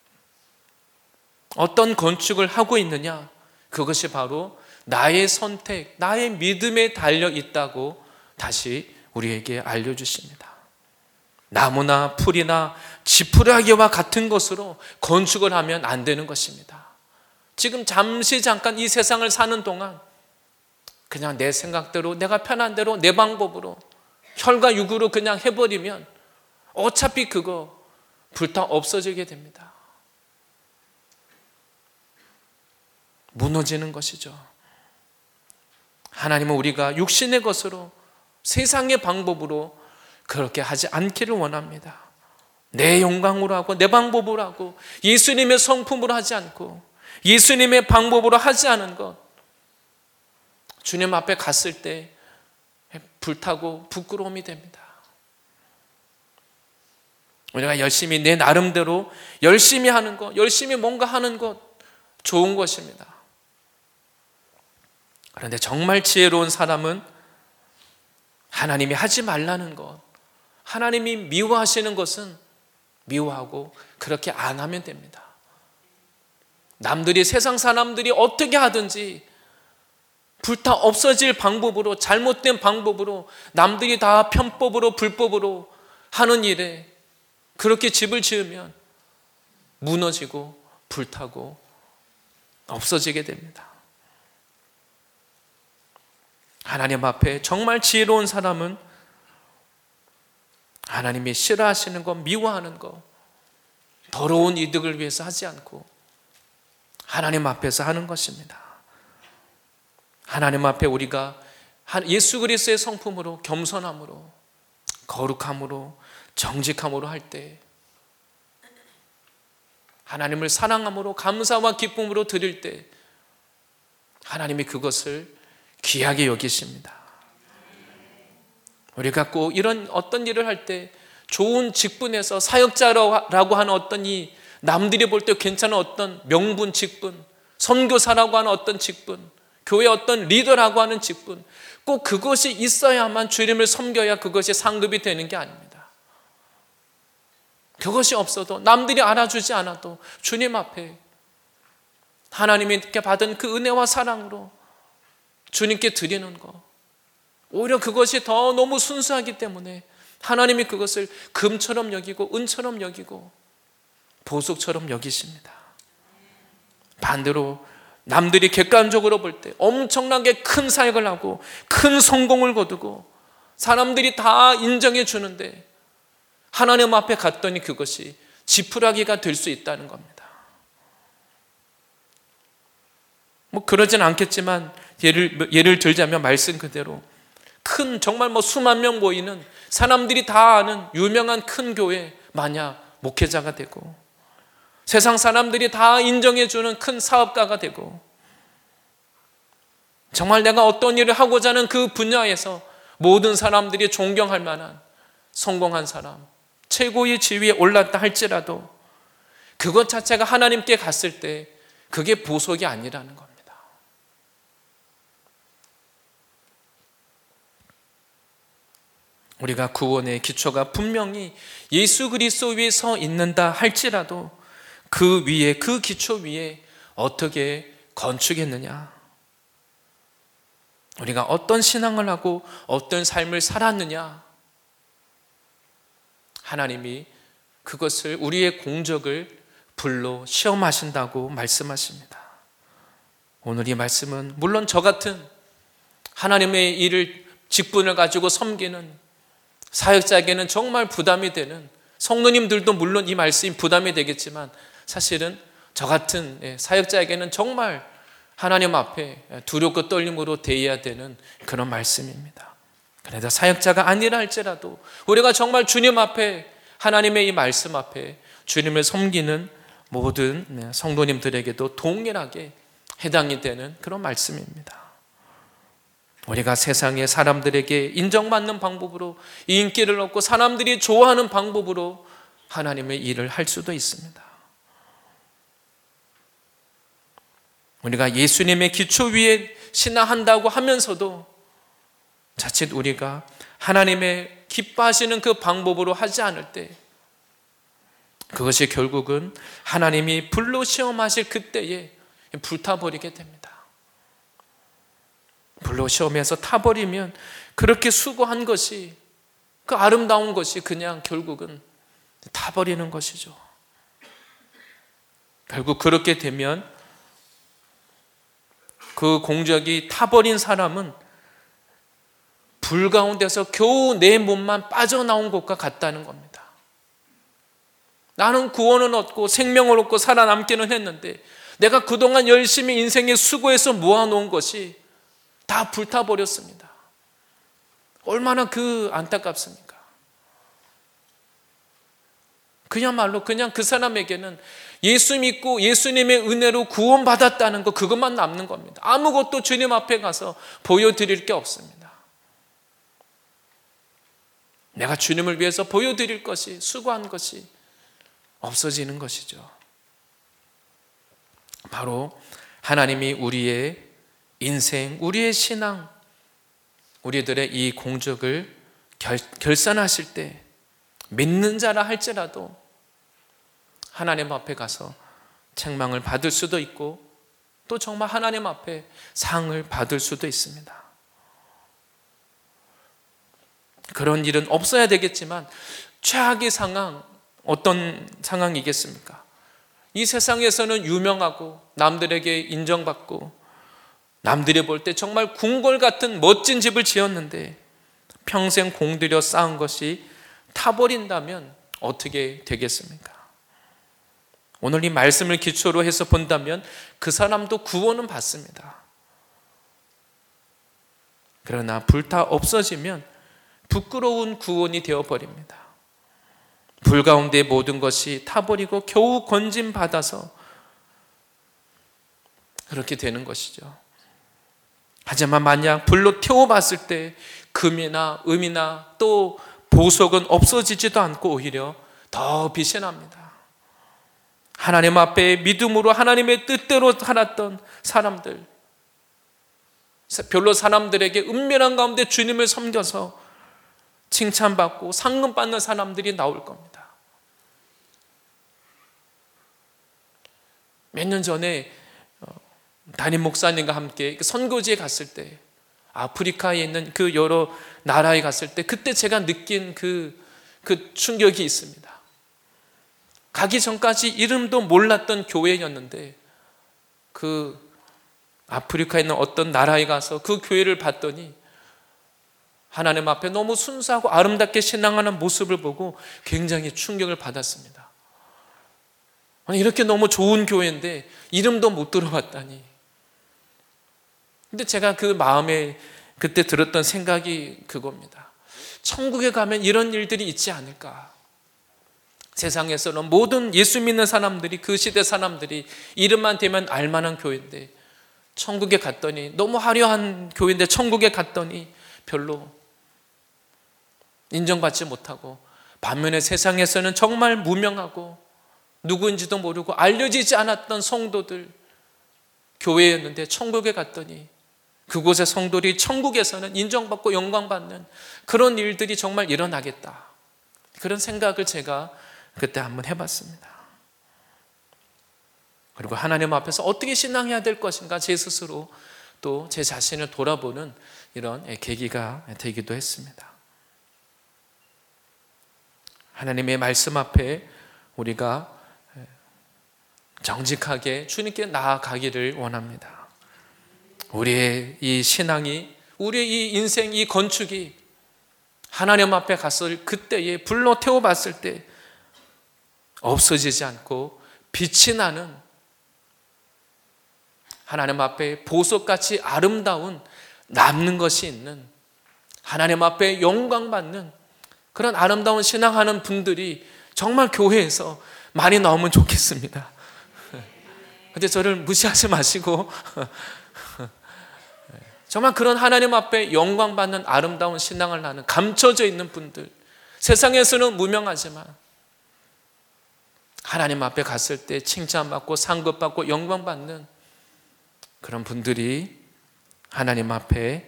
어떤 건축을 하고 있느냐? 그것이 바로 나의 선택, 나의 믿음에 달려 있다고 다시 우리에게 알려주십니다. 나무나 풀이나 지푸라기와 같은 것으로 건축을 하면 안 되는 것입니다. 지금 잠시 잠깐 이 세상을 사는 동안 그냥 내 생각대로, 내가 편한 대로, 내 방법으로 혈과 육으로 그냥 해버리면 어차피 그거 불타 없어지게 됩니다. 무너지는 것이죠. 하나님은 우리가 육신의 것으로, 세상의 방법으로 그렇게 하지 않기를 원합니다. 내 영광으로 하고 내 방법으로 하고 예수님의 성품으로 하지 않고 예수님의 방법으로 하지 않은 것, 주님 앞에 갔을 때 불타고 부끄러움이 됩니다. 우리가 열심히 내 나름대로 열심히 하는 것, 열심히 뭔가 하는 것 좋은 것입니다. 그런데 정말 지혜로운 사람은 하나님이 하지 말라는 것, 하나님이 미워하시는 것은 미워하고 그렇게 안 하면 됩니다. 남들이, 세상 사람들이 어떻게 하든지 불타 없어질 방법으로, 잘못된 방법으로, 남들이 다 편법으로 불법으로 하는 일에 그렇게 집을 지으면 무너지고 불타고 없어지게 됩니다. 하나님 앞에 정말 지혜로운 사람은 하나님이 싫어하시는 것, 미워하는 것, 더러운 이득을 위해서 하지 않고 하나님 앞에서 하는 것입니다. 하나님 앞에 우리가 예수 그리스도의 성품으로, 겸손함으로, 거룩함으로, 정직함으로 할 때, 하나님을 사랑함으로, 감사와 기쁨으로 드릴 때 하나님이 그것을 귀하게 여기십니다. 우리가 꼭 이런 어떤 일을 할 때 좋은 직분에서 사역자라고 하는 어떤 이 남들이 볼 때 괜찮은 어떤 명분, 직분, 선교사라고 하는 어떤 직분, 교회 어떤 리더라고 하는 직분, 꼭 그것이 있어야만 주님을 섬겨야 그것이 상급이 되는 게 아닙니다. 그것이 없어도, 남들이 알아주지 않아도 주님 앞에 하나님께 받은 그 은혜와 사랑으로 주님께 드리는 것, 오히려 그것이 더 너무 순수하기 때문에 하나님이 그것을 금처럼 여기고 은처럼 여기고 보석처럼 여기십니다. 반대로 남들이 객관적으로 볼 때 엄청나게 큰 사역을 하고 큰 성공을 거두고 사람들이 다 인정해 주는데 하나님 앞에 갔더니 그것이 지푸라기가 될 수 있다는 겁니다. 뭐 그러진 않겠지만 예를, 예를 들자면 말씀 그대로 큰, 정말 뭐 수만 명 모이는, 사람들이 다 아는 유명한 큰 교회 만약 목회자가 되고 세상 사람들이 다 인정해 주는 큰 사업가가 되고 정말 내가 어떤 일을 하고자 하는 그 분야에서 모든 사람들이 존경할 만한 성공한 사람, 최고의 지위에 올랐다 할지라도 그것 자체가 하나님께 갔을 때 그게 보석이 아니라는 겁니다. 우리가 구원의 기초가 분명히 예수 그리스도 위에 서 있는다 할지라도 그 위에, 그 기초 위에 어떻게 건축했느냐, 우리가 어떤 신앙을 하고 어떤 삶을 살았느냐, 하나님이 그것을, 우리의 공적을 불로 시험하신다고 말씀하십니다. 오늘 이 말씀은 물론 저 같은 하나님의 일을, 직분을 가지고 섬기는 사역자에게는 정말 부담이 되는, 성도님들도 물론 이 말씀이 부담이 되겠지만 사실은 저 같은 사역자에게는 정말 하나님 앞에 두렵고 떨림으로 대해야 되는 그런 말씀입니다. 그래도 사역자가 아니라 할지라도 우리가 정말 주님 앞에, 하나님의 이 말씀 앞에 주님을 섬기는 모든 성도님들에게도 동일하게 해당이 되는 그런 말씀입니다. 우리가 세상의 사람들에게 인정받는 방법으로, 인기를 얻고 사람들이 좋아하는 방법으로 하나님의 일을 할 수도 있습니다. 우리가 예수님의 기초 위에 신앙한다고 하면서도 자칫 우리가 하나님의 기뻐하시는 그 방법으로 하지 않을 때 그것이 결국은 하나님이 불로 시험하실 그때에 불타버리게 됩니다. 불로 시험해서 타버리면 그렇게 수고한 것이, 그 아름다운 것이 그냥 결국은 타버리는 것이죠. 결국 그렇게 되면 그 공적이 타버린 사람은 불 가운데서 겨우 내 몸만 빠져나온 것과 같다는 겁니다. 나는 구원을 얻고 생명을 얻고 살아남기는 했는데 내가 그동안 열심히 인생에 수고해서 모아놓은 것이 다 불타버렸습니다. 얼마나 그 안타깝습니까? 그야말로 그냥 그 사람에게는 예수 믿고 예수님의 은혜로 구원받았다는 것, 그것만 남는 겁니다. 아무것도 주님 앞에 가서 보여드릴 게 없습니다. 내가 주님을 위해서 보여드릴 것이, 수고한 것이 없어지는 것이죠. 바로 하나님이 우리의 인생, 우리의 신앙, 우리들의 이 공적을 결, 결산하실 때 믿는 자라 할지라도 하나님 앞에 가서 책망을 받을 수도 있고 또 정말 하나님 앞에 상을 받을 수도 있습니다. 그런 일은 없어야 되겠지만 최악의 상황, 어떤 상황이겠습니까? 이 세상에서는 유명하고 남들에게 인정받고 남들이 볼 때 정말 궁궐 같은 멋진 집을 지었는데 평생 공들여 쌓은 것이 타버린다면 어떻게 되겠습니까? 오늘 이 말씀을 기초로 해서 본다면 그 사람도 구원은 받습니다. 그러나 불타 없어지면 부끄러운 구원이 되어버립니다. 불 가운데 모든 것이 타버리고 겨우 건짐받아서 그렇게 되는 것이죠. 하지만 만약 불로 태워봤을 때 금이나 음이나 또 보석은 없어지지도 않고 오히려 더 빛이 납니다. 하나님 앞에 믿음으로 하나님의 뜻대로 살았던 사람들, 별로 사람들에게 은밀한 가운데 주님을 섬겨서 칭찬받고 상금받는 사람들이 나올 겁니다. 몇 년 전에 담임 목사님과 함께 선교지에 갔을 때 아프리카에 있는 그 여러 나라에 갔을 때 그때 제가 느낀 그, 그 충격이 있습니다. 가기 전까지 이름도 몰랐던 교회였는데 그 아프리카에 있는 어떤 나라에 가서 그 교회를 봤더니 하나님 앞에 너무 순수하고 아름답게 신앙하는 모습을 보고 굉장히 충격을 받았습니다. 아니, 이렇게 너무 좋은 교회인데 이름도 못 들어봤다니. 근데 제가 그 마음에 그때 들었던 생각이 그겁니다. 천국에 가면 이런 일들이 있지 않을까. 세상에서는 모든 예수 믿는 사람들이, 그 시대 사람들이 이름만 대면 알만한 교회인데 천국에 갔더니, 너무 화려한 교회인데 천국에 갔더니 별로 인정받지 못하고, 반면에 세상에서는 정말 무명하고 누구인지도 모르고 알려지지 않았던 성도들 교회였는데 천국에 갔더니 그곳의 성도들이 천국에서는 인정받고 영광받는 그런 일들이 정말 일어나겠다. 그런 생각을 제가 그때 한번 해봤습니다. 그리고 하나님 앞에서 어떻게 신앙해야 될 것인가 제 스스로 또 제 자신을 돌아보는 이런 계기가 되기도 했습니다. 하나님의 말씀 앞에 우리가 정직하게 주님께 나아가기를 원합니다. 우리의 이 신앙이, 우리의 이 인생, 이 건축이 하나님 앞에 갔을 그때에 불로 태워봤을 때 없어지지 않고 빛이 나는, 하나님 앞에 보석같이 아름다운, 남는 것이 있는, 하나님 앞에 영광받는 그런 아름다운 신앙하는 분들이 정말 교회에서 많이 나오면 좋겠습니다. 근데 저를 무시하지 마시고 정말 그런 하나님 앞에 영광받는 아름다운 신앙을 하는, 감춰져 있는 분들, 세상에서는 무명하지만 하나님 앞에 갔을 때 칭찬받고 상급받고 영광받는 그런 분들이 하나님 앞에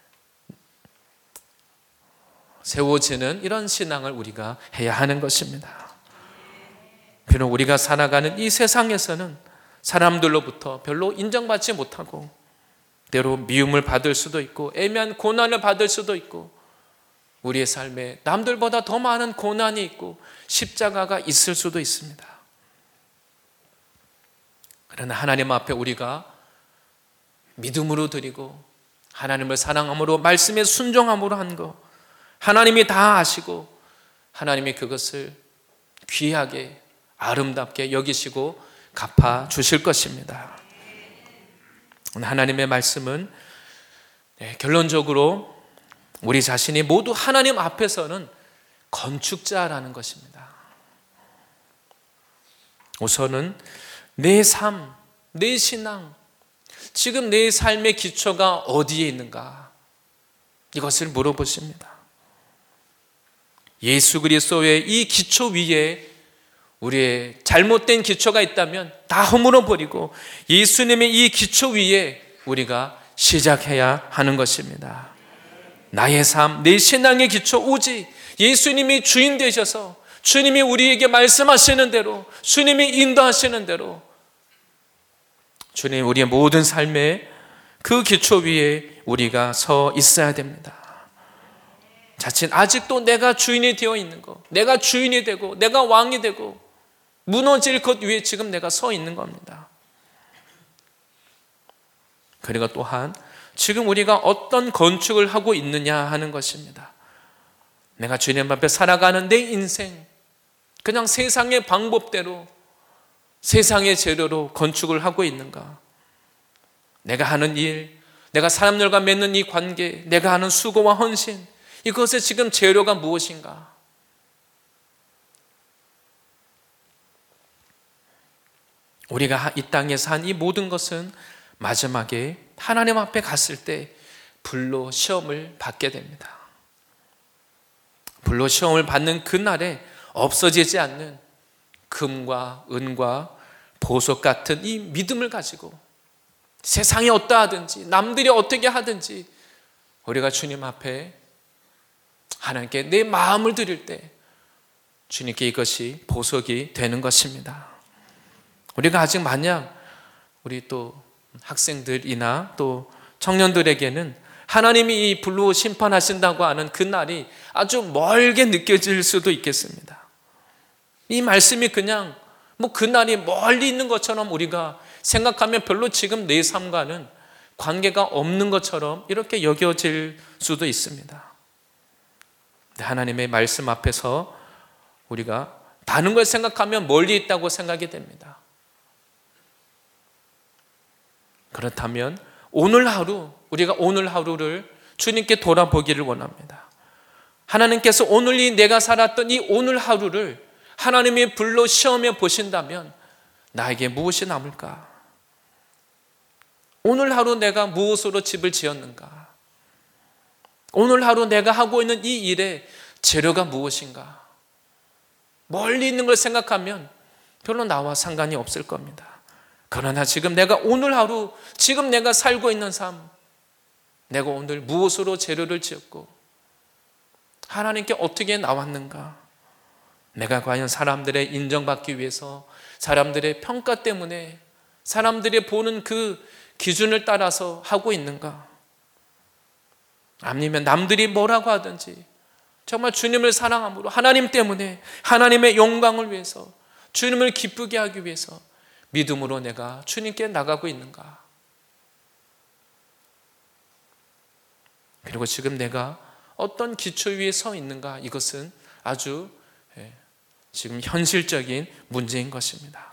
세워지는 이런 신앙을 우리가 해야 하는 것입니다. 비록 우리가 살아가는 이 세상에서는 사람들로부터 별로 인정받지 못하고 때로 미움을 받을 수도 있고 애매한 고난을 받을 수도 있고 우리의 삶에 남들보다 더 많은 고난이 있고 십자가가 있을 수도 있습니다. 그러나 하나님 앞에 우리가 믿음으로 드리고 하나님을 사랑함으로 말씀에 순종함으로 한 것, 하나님이 다 아시고 하나님이 그것을 귀하게 아름답게 여기시고 갚아 주실 것입니다. 하나님의 말씀은 네, 결론적으로 우리 자신이 모두 하나님 앞에서는 건축자라는 것입니다. 우선은 내 삶, 내 신앙, 지금 내 삶의 기초가 어디에 있는가, 이것을 물어보십니다. 예수 그리스도의 이 기초 위에 우리의 잘못된 기초가 있다면 다 허물어 버리고 예수님의 이 기초 위에 우리가 시작해야 하는 것입니다. 나의 삶, 내 신앙의 기초 오직 예수님이 주인 되셔서 주님이 우리에게 말씀하시는 대로, 주님이 인도하시는 대로 주님 우리의 모든 삶의 그 기초 위에 우리가 서 있어야 됩니다. 자칫 아직도 내가 주인이 되어 있는 것, 내가 주인이 되고 내가 왕이 되고 무너질 것 위에 지금 내가 서 있는 겁니다. 그리고 또한 지금 우리가 어떤 건축을 하고 있느냐 하는 것입니다. 내가 주님 앞에 살아가는 내 인생, 그냥 세상의 방법대로 세상의 재료로 건축을 하고 있는가? 내가 하는 일, 내가 사람들과 맺는 이 관계, 내가 하는 수고와 헌신, 이것의 지금 재료가 무엇인가? 우리가 이 땅에서 한 이 모든 것은 마지막에 하나님 앞에 갔을 때 불로 시험을 받게 됩니다. 불로 시험을 받는 그날에 없어지지 않는 금과 은과 보석 같은 이 믿음을 가지고 세상이 어떠하든지 남들이 어떻게 하든지 우리가 주님 앞에 하나님께 내 마음을 드릴 때 주님께 이것이 보석이 되는 것입니다. 우리가 아직 만약 우리 또 학생들이나 또 청년들에게는 하나님이 이 불로 심판하신다고 하는 그 날이 아주 멀게 느껴질 수도 있겠습니다. 이 말씀이 그냥 뭐 그 날이 멀리 있는 것처럼 우리가 생각하면 별로 지금 내 삶과는 관계가 없는 것처럼 이렇게 여겨질 수도 있습니다. 하나님의 말씀 앞에서 우리가 다른 걸 생각하면 멀리 있다고 생각이 됩니다. 그렇다면 오늘 하루, 우리가 오늘 하루를 주님께 돌아보기를 원합니다. 하나님께서 오늘 이 내가 살았던 이 오늘 하루를 하나님의 불로 시험해 보신다면 나에게 무엇이 남을까? 오늘 하루 내가 무엇으로 집을 지었는가? 오늘 하루 내가 하고 있는 이 일의 재료가 무엇인가? 멀리 있는 걸 생각하면 별로 나와 상관이 없을 겁니다. 그러나 지금 내가 오늘 하루, 지금 내가 살고 있는 삶, 내가 오늘 무엇으로 재료를 지었고 하나님께 어떻게 나왔는가? 내가 과연 사람들의 인정받기 위해서, 사람들의 평가 때문에, 사람들이 보는 그 기준을 따라서 하고 있는가? 아니면 남들이 뭐라고 하든지 정말 주님을 사랑함으로 하나님 때문에, 하나님의 영광을 위해서, 주님을 기쁘게 하기 위해서 믿음으로 내가 주님께 나가고 있는가? 그리고 지금 내가 어떤 기초 위에 서 있는가? 이것은 아주 지금 현실적인 문제인 것입니다.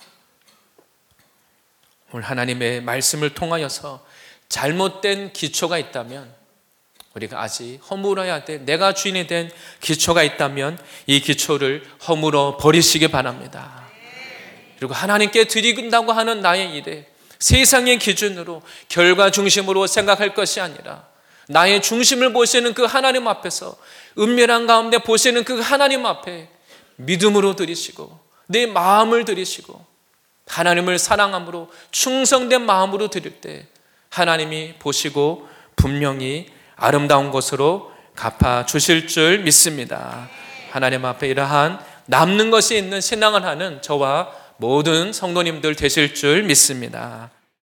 오늘 하나님의 말씀을 통하여서 잘못된 기초가 있다면, 우리가 아직 허물어야 돼, 내가 주인이 된 기초가 있다면 이 기초를 허물어 버리시기 바랍니다. 그리고 하나님께 드린다고 하는 나의 일에 세상의 기준으로 결과 중심으로 생각할 것이 아니라 나의 중심을 보시는 그 하나님 앞에서, 은밀한 가운데 보시는 그 하나님 앞에 믿음으로 드리시고 내 마음을 드리시고 하나님을 사랑함으로 충성된 마음으로 드릴 때 하나님이 보시고 분명히 아름다운 것으로 갚아 주실 줄 믿습니다. 하나님 앞에 이러한 남는 것이 있는 신앙을 하는 저와 모든 성도님들 되실 줄 믿습니다.